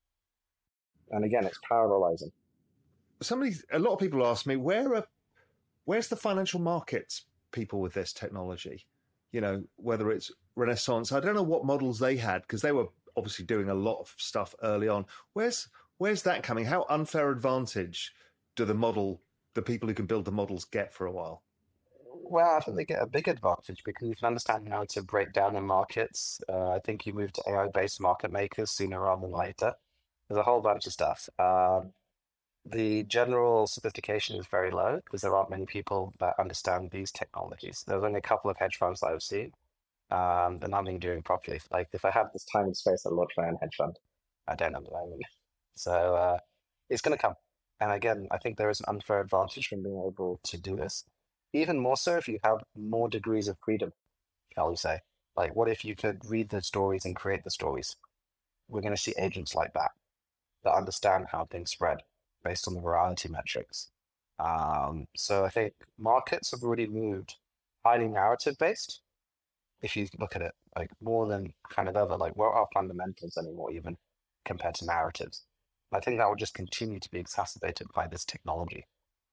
And again, it's parallelizing. Somebody, a lot of people ask me, where are, where's the financial markets people with this technology? You know, whether it's Renaissance, I don't know what models they had because they were obviously doing a lot of stuff early on. Where's where's that coming? How unfair advantage do the model, the people who can build the models get for a while? Well, I think they get a big advantage because you can understand how to break down the markets. Uh, I think you move to A I-based market makers sooner rather than later. There's a whole bunch of stuff. Um, the general sophistication is very low because there aren't many people that understand these technologies. There's only a couple of hedge funds that I've seen. Um, they're not being doing properly. Like if I have this time and space, I'd love to own a hedge fund. I don't know the moment. So uh, it's going to come. And again, I think there is an unfair advantage from being able to do this. Even more so if you have more degrees of freedom, shall we say. Like what if you could read the stories and create the stories? We're going to see agents like that that understand how things spread based on the virality metrics. Um, so I think markets have already moved highly narrative based. If you look at it, like more than kind of ever, like what are fundamentals anymore, even compared to narratives? I think that will just continue to be exacerbated by this technology.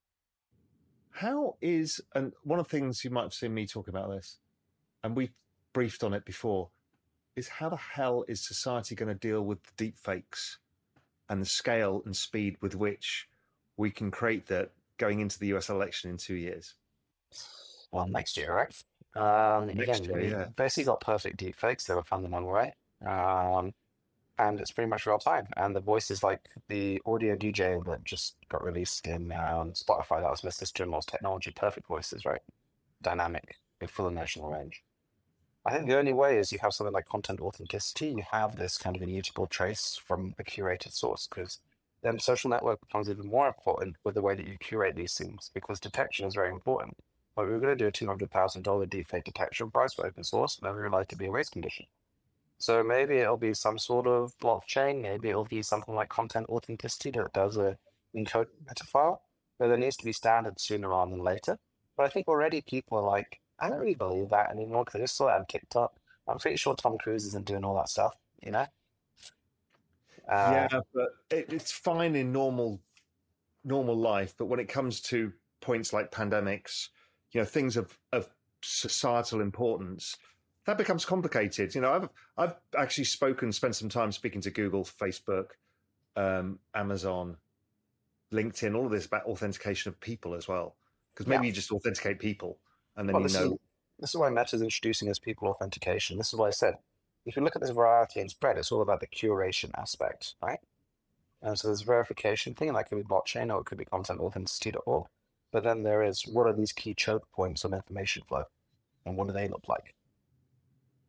How is, and one of the things you might have seen me talk about this, and we briefed on it before, is how the hell is society going to deal with the deep fakes and the scale and speed with which we can create that going into the U S election in two years? Well, next year, right? Um, Next again, year, we yeah. basically got perfect deepfakes. They were fundamental, right? Um, and it's pretty much real time. And the voice is like the audio D J that just got released in um, Spotify. That was Mister Strimmel's technology. Perfect voices, right? Dynamic, with full emotional range. I think the only way is you have something like content authenticity. You have this kind of immutable trace from a curated source, because then social network becomes even more important with the way that you curate these things, because detection is very important. Like we were going to do a two hundred thousand dollars deepfake detection price for open source, and then we realized to be a race condition. So maybe it'll be some sort of blockchain, maybe it'll be something like content authenticity that does a encode metafile, but there needs to be standards sooner rather than later. But I think already people are like, I don't really believe that anymore because I just saw that on TikTok. I'm pretty sure Tom Cruise isn't doing all that stuff, you know? Uh, yeah, but it, it's fine in normal normal life, but when it comes to points like pandemics, you know, things of, of societal importance, that becomes complicated. You know, I've I've actually spoken, spent some time speaking to Google, Facebook, um, Amazon, LinkedIn, all of this about authentication of people as well. Because maybe Yeah. you just authenticate people and then well, you this, know. is, this is why Meta is introducing as people authentication. This is why I said, if you look at this variety and spread, it's all about the curation aspect, right? And so there's a verification thing, and that could be blockchain or it could be content authenticity dot org. But then there is, what are these key choke points on information flow? And what do they look like?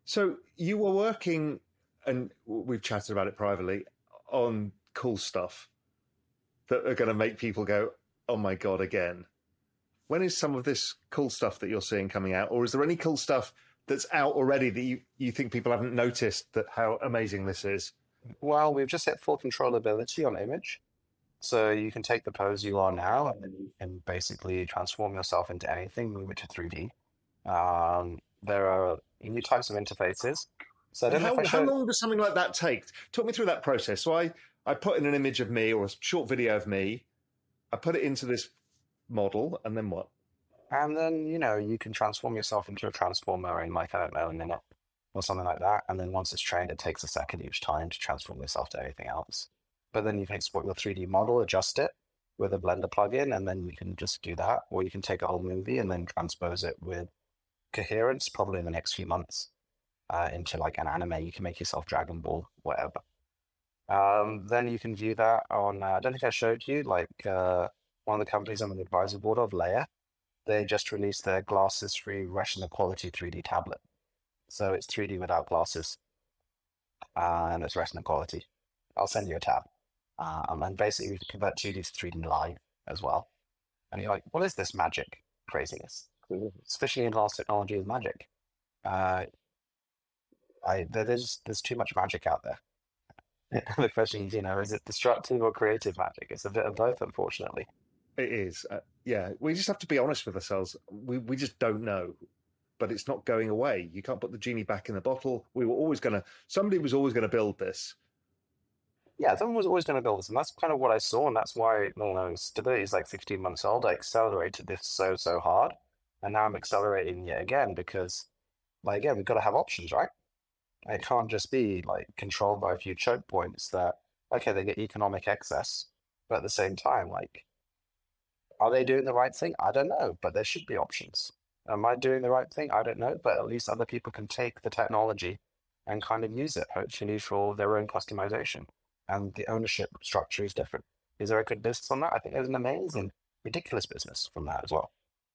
So you were working, and we've chatted about it privately, on cool stuff that are going to make people go, oh my God, again. When is some of this cool stuff that you're seeing coming out? Or is there any cool stuff that's out already that you, you think people haven't noticed that how amazing this is? Well, we've just hit full controllability on image. So you can take the pose you are now and, and basically transform yourself into anything, move it to three D. Um, there are new types of interfaces. So I don't how, know if I showed... how long does something like that take? Talk me through that process. So I, I put in an image of me or a short video of me. I put it into this model, and then what? And then, you know, you can transform yourself into a transformer in like, I don't know, a minute or something like that. And then once it's trained, it takes a second each time to transform yourself to anything else. But then you can export your three D model, adjust it with a Blender plugin, and then you can just do that. Or you can take a whole movie and then transpose it with coherence, probably in the next few months, uh, into like an anime. You can make yourself Dragon Ball, whatever. Um, then you can view that on, uh, I don't think I showed you, like uh, one of the companies I'm on the advisory board of, Leia. They just released their glasses-free Retina quality three D tablet. So it's three D without glasses, uh, and it's Retina quality. I'll send you a tab. Um, and basically, you can convert two D to three D live as well. And you're like, what is this magic craziness? Especially in advanced technology is magic. Uh, I there's there's too much magic out there. The question is, you know, is it destructive or creative magic? It's a bit of both, unfortunately. It is. Uh, yeah, we just have to be honest with ourselves. We we just don't know, but it's not going away. You can't put the genie back in the bottle. We were always going to, somebody was always going to build this. Yeah, someone was always going to build this, and that's kind of what I saw, and that's why, you know, Stability is like fifteen months old. I accelerated this so, so hard, and now I'm accelerating yet again because, like, again, we've got to have options, right? It can't just be, like, controlled by a few choke points that, okay, they get economic excess, but at the same time, like, are they doing the right thing? I don't know, but there should be options. Am I doing the right thing? I don't know, but at least other people can take the technology and kind of use it, hopefully for their own customization. And the ownership structure is different. Is there a good business on that? I think there's an amazing, ridiculous business from that as well.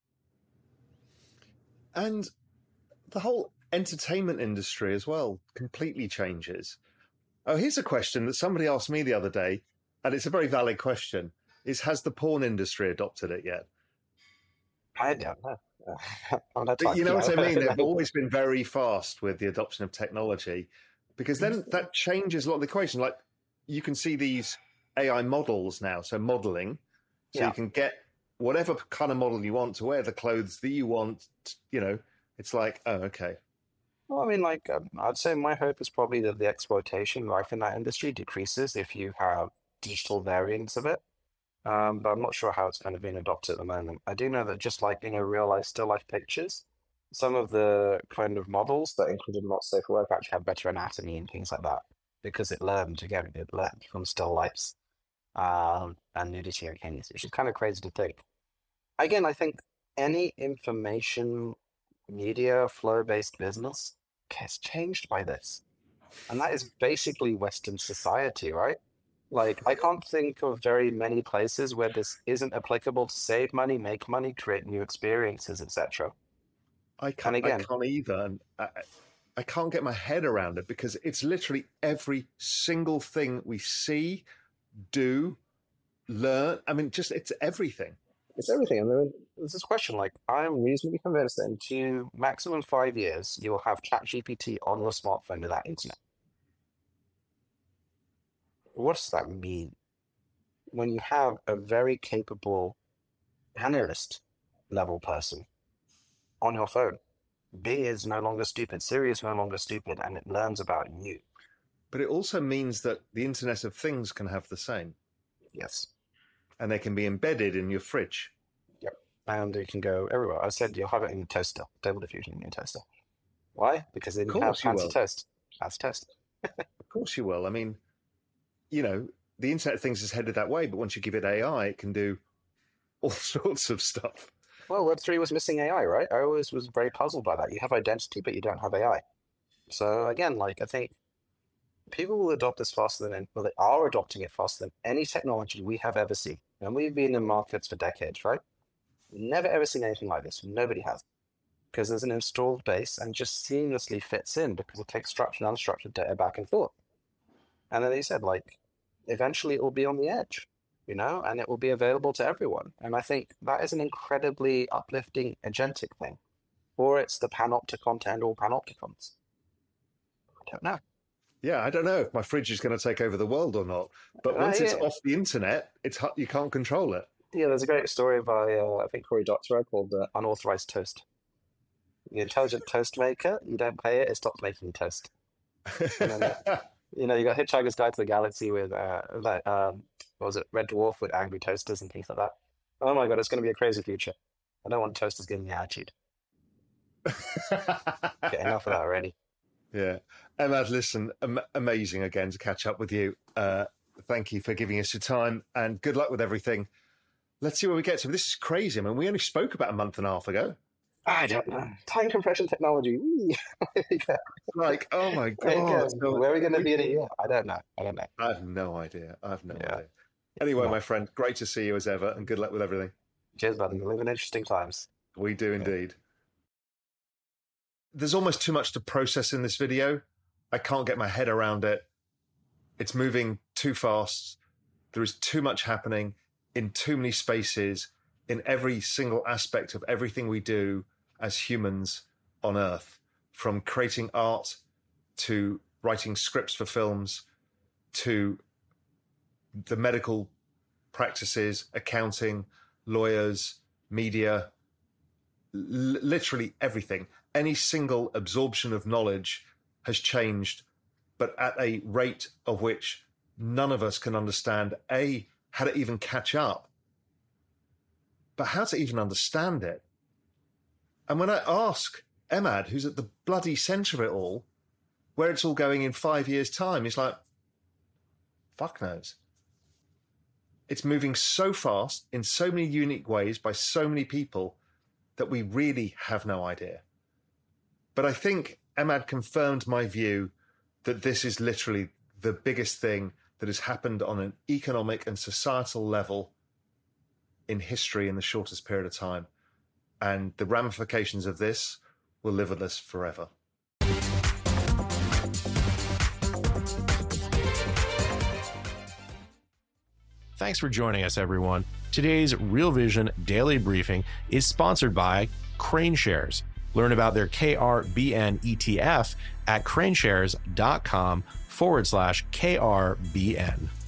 And the whole entertainment industry as well completely changes. Oh, here's a question that somebody asked me the other day, and it's a very valid question. Is has the porn industry adopted it yet? I don't know. But you know what I mean? They've always been very fast with the adoption of technology, because then that changes a lot of the equation. Like, you can see these A I models now, so modeling. So Yeah. you can get whatever kind of model you want to wear the clothes that you want. You know, it's like, oh, okay. Well, I mean, like, um, I'd say my hope is probably that the exploitation right in that industry decreases if you have digital variants of it. Um, but I'm not sure how it's kind of being adopted at the moment. I do know that just like, you know, real life, still life pictures, some of the kind of models that included not safe for work actually have better anatomy and things like that because it learned, again, it learned from still lifes um, and nudity and things, which is kind of crazy to think. Again, I think any information media flow-based business gets changed by this. And that is basically Western society, right? Like, I can't think of very many places where this isn't applicable to save money, make money, create new experiences, et cetera. I can't, again- I can't either. And I, I can't get my head around it because it's literally every single thing we see, do, learn. I mean, just it's everything. It's everything. And there- there's this question, like, I'm reasonably convinced that in two, maximum five years, you'll have ChatGPT on your smartphone without internet. What does that mean? When you have a very capable analyst level person on your phone, B is no longer stupid, Siri is no longer stupid, and it learns about you. But it also means that the Internet of Things can have the same. Yes. And they can be embedded in your fridge. Yep. And it can go everywhere. I said you'll have it in your toaster, Stable Diffusion in your toaster. Why? Because then you have course you fancy will. toast. Fancy toast. Of course you will. I mean, you know, the Internet of Things is headed that way, but once you give it A I, it can do all sorts of stuff. Well, Web three was missing A I, right? I always was very puzzled by that. You have identity, but you don't have A I. So again, like, I think people will adopt this faster than, well, they are adopting it faster than any technology we have ever seen. And we've been in markets for decades, right? Never ever seen anything like this. Nobody has. because there's an installed base and just seamlessly fits in because it takes structured and unstructured data back and forth. And then he said, like, eventually it will be on the edge, you know, and it will be available to everyone. And I think that is an incredibly uplifting agentic thing. Or it's the panopticon to end all panopticons. I don't know. Yeah, I don't know if my fridge is going to take over the world or not. But once uh, yeah. it's off the internet, it's you can't control it. Yeah, there's a great story by, uh, I think, Cory Doctorow called uh, Unauthorized Toast. The intelligent toast maker, you don't pay it, it stops making toast. And then, uh, you know, you got Hitchhiker's Guide to the Galaxy with, uh, like, um, what was it, Red Dwarf with angry toasters and things like that. Oh my God, it's going to be a crazy future. I don't want toasters giving me attitude. Get enough of that already. Yeah. Emad, listen, am- amazing again to catch up with you. Uh, thank you for giving us your time and good luck with everything. Let's see where we get to. This is crazy. I mean, we only spoke about a month and a half ago. I don't know. Time compression technology. Like, oh my God. So, where are we going to be in a year? I don't know. I don't know. I have no idea. I have no yeah. idea. Anyway, no. my friend, great to see you as ever and good luck with everything. Cheers, buddy. We live in interesting times. We do indeed. There's almost too much to process in this video. I can't get my head around it. It's moving too fast. There is too much happening in too many spaces, in every single aspect of everything we do as humans on Earth, from creating art to writing scripts for films to the medical practices, accounting, lawyers, media, l- literally everything. Any single absorption of knowledge has changed, but at a rate of which none of us can understand, A, how to even catch up, but how to even understand it. And when I ask Emad, who's at the bloody centre of it all, where it's all going in five years' time, he's like, fuck knows. It's moving so fast in so many unique ways by so many people that we really have no idea. But I think Emad confirmed my view that this is literally the biggest thing that has happened on an economic and societal level in history in the shortest period of time. And the ramifications of this will live with us forever. Thanks for joining us, everyone. Today's Real Vision Daily Briefing is sponsored by KraneShares. Learn about their K R B N E T F at kraneshares.com forward slash KRBN.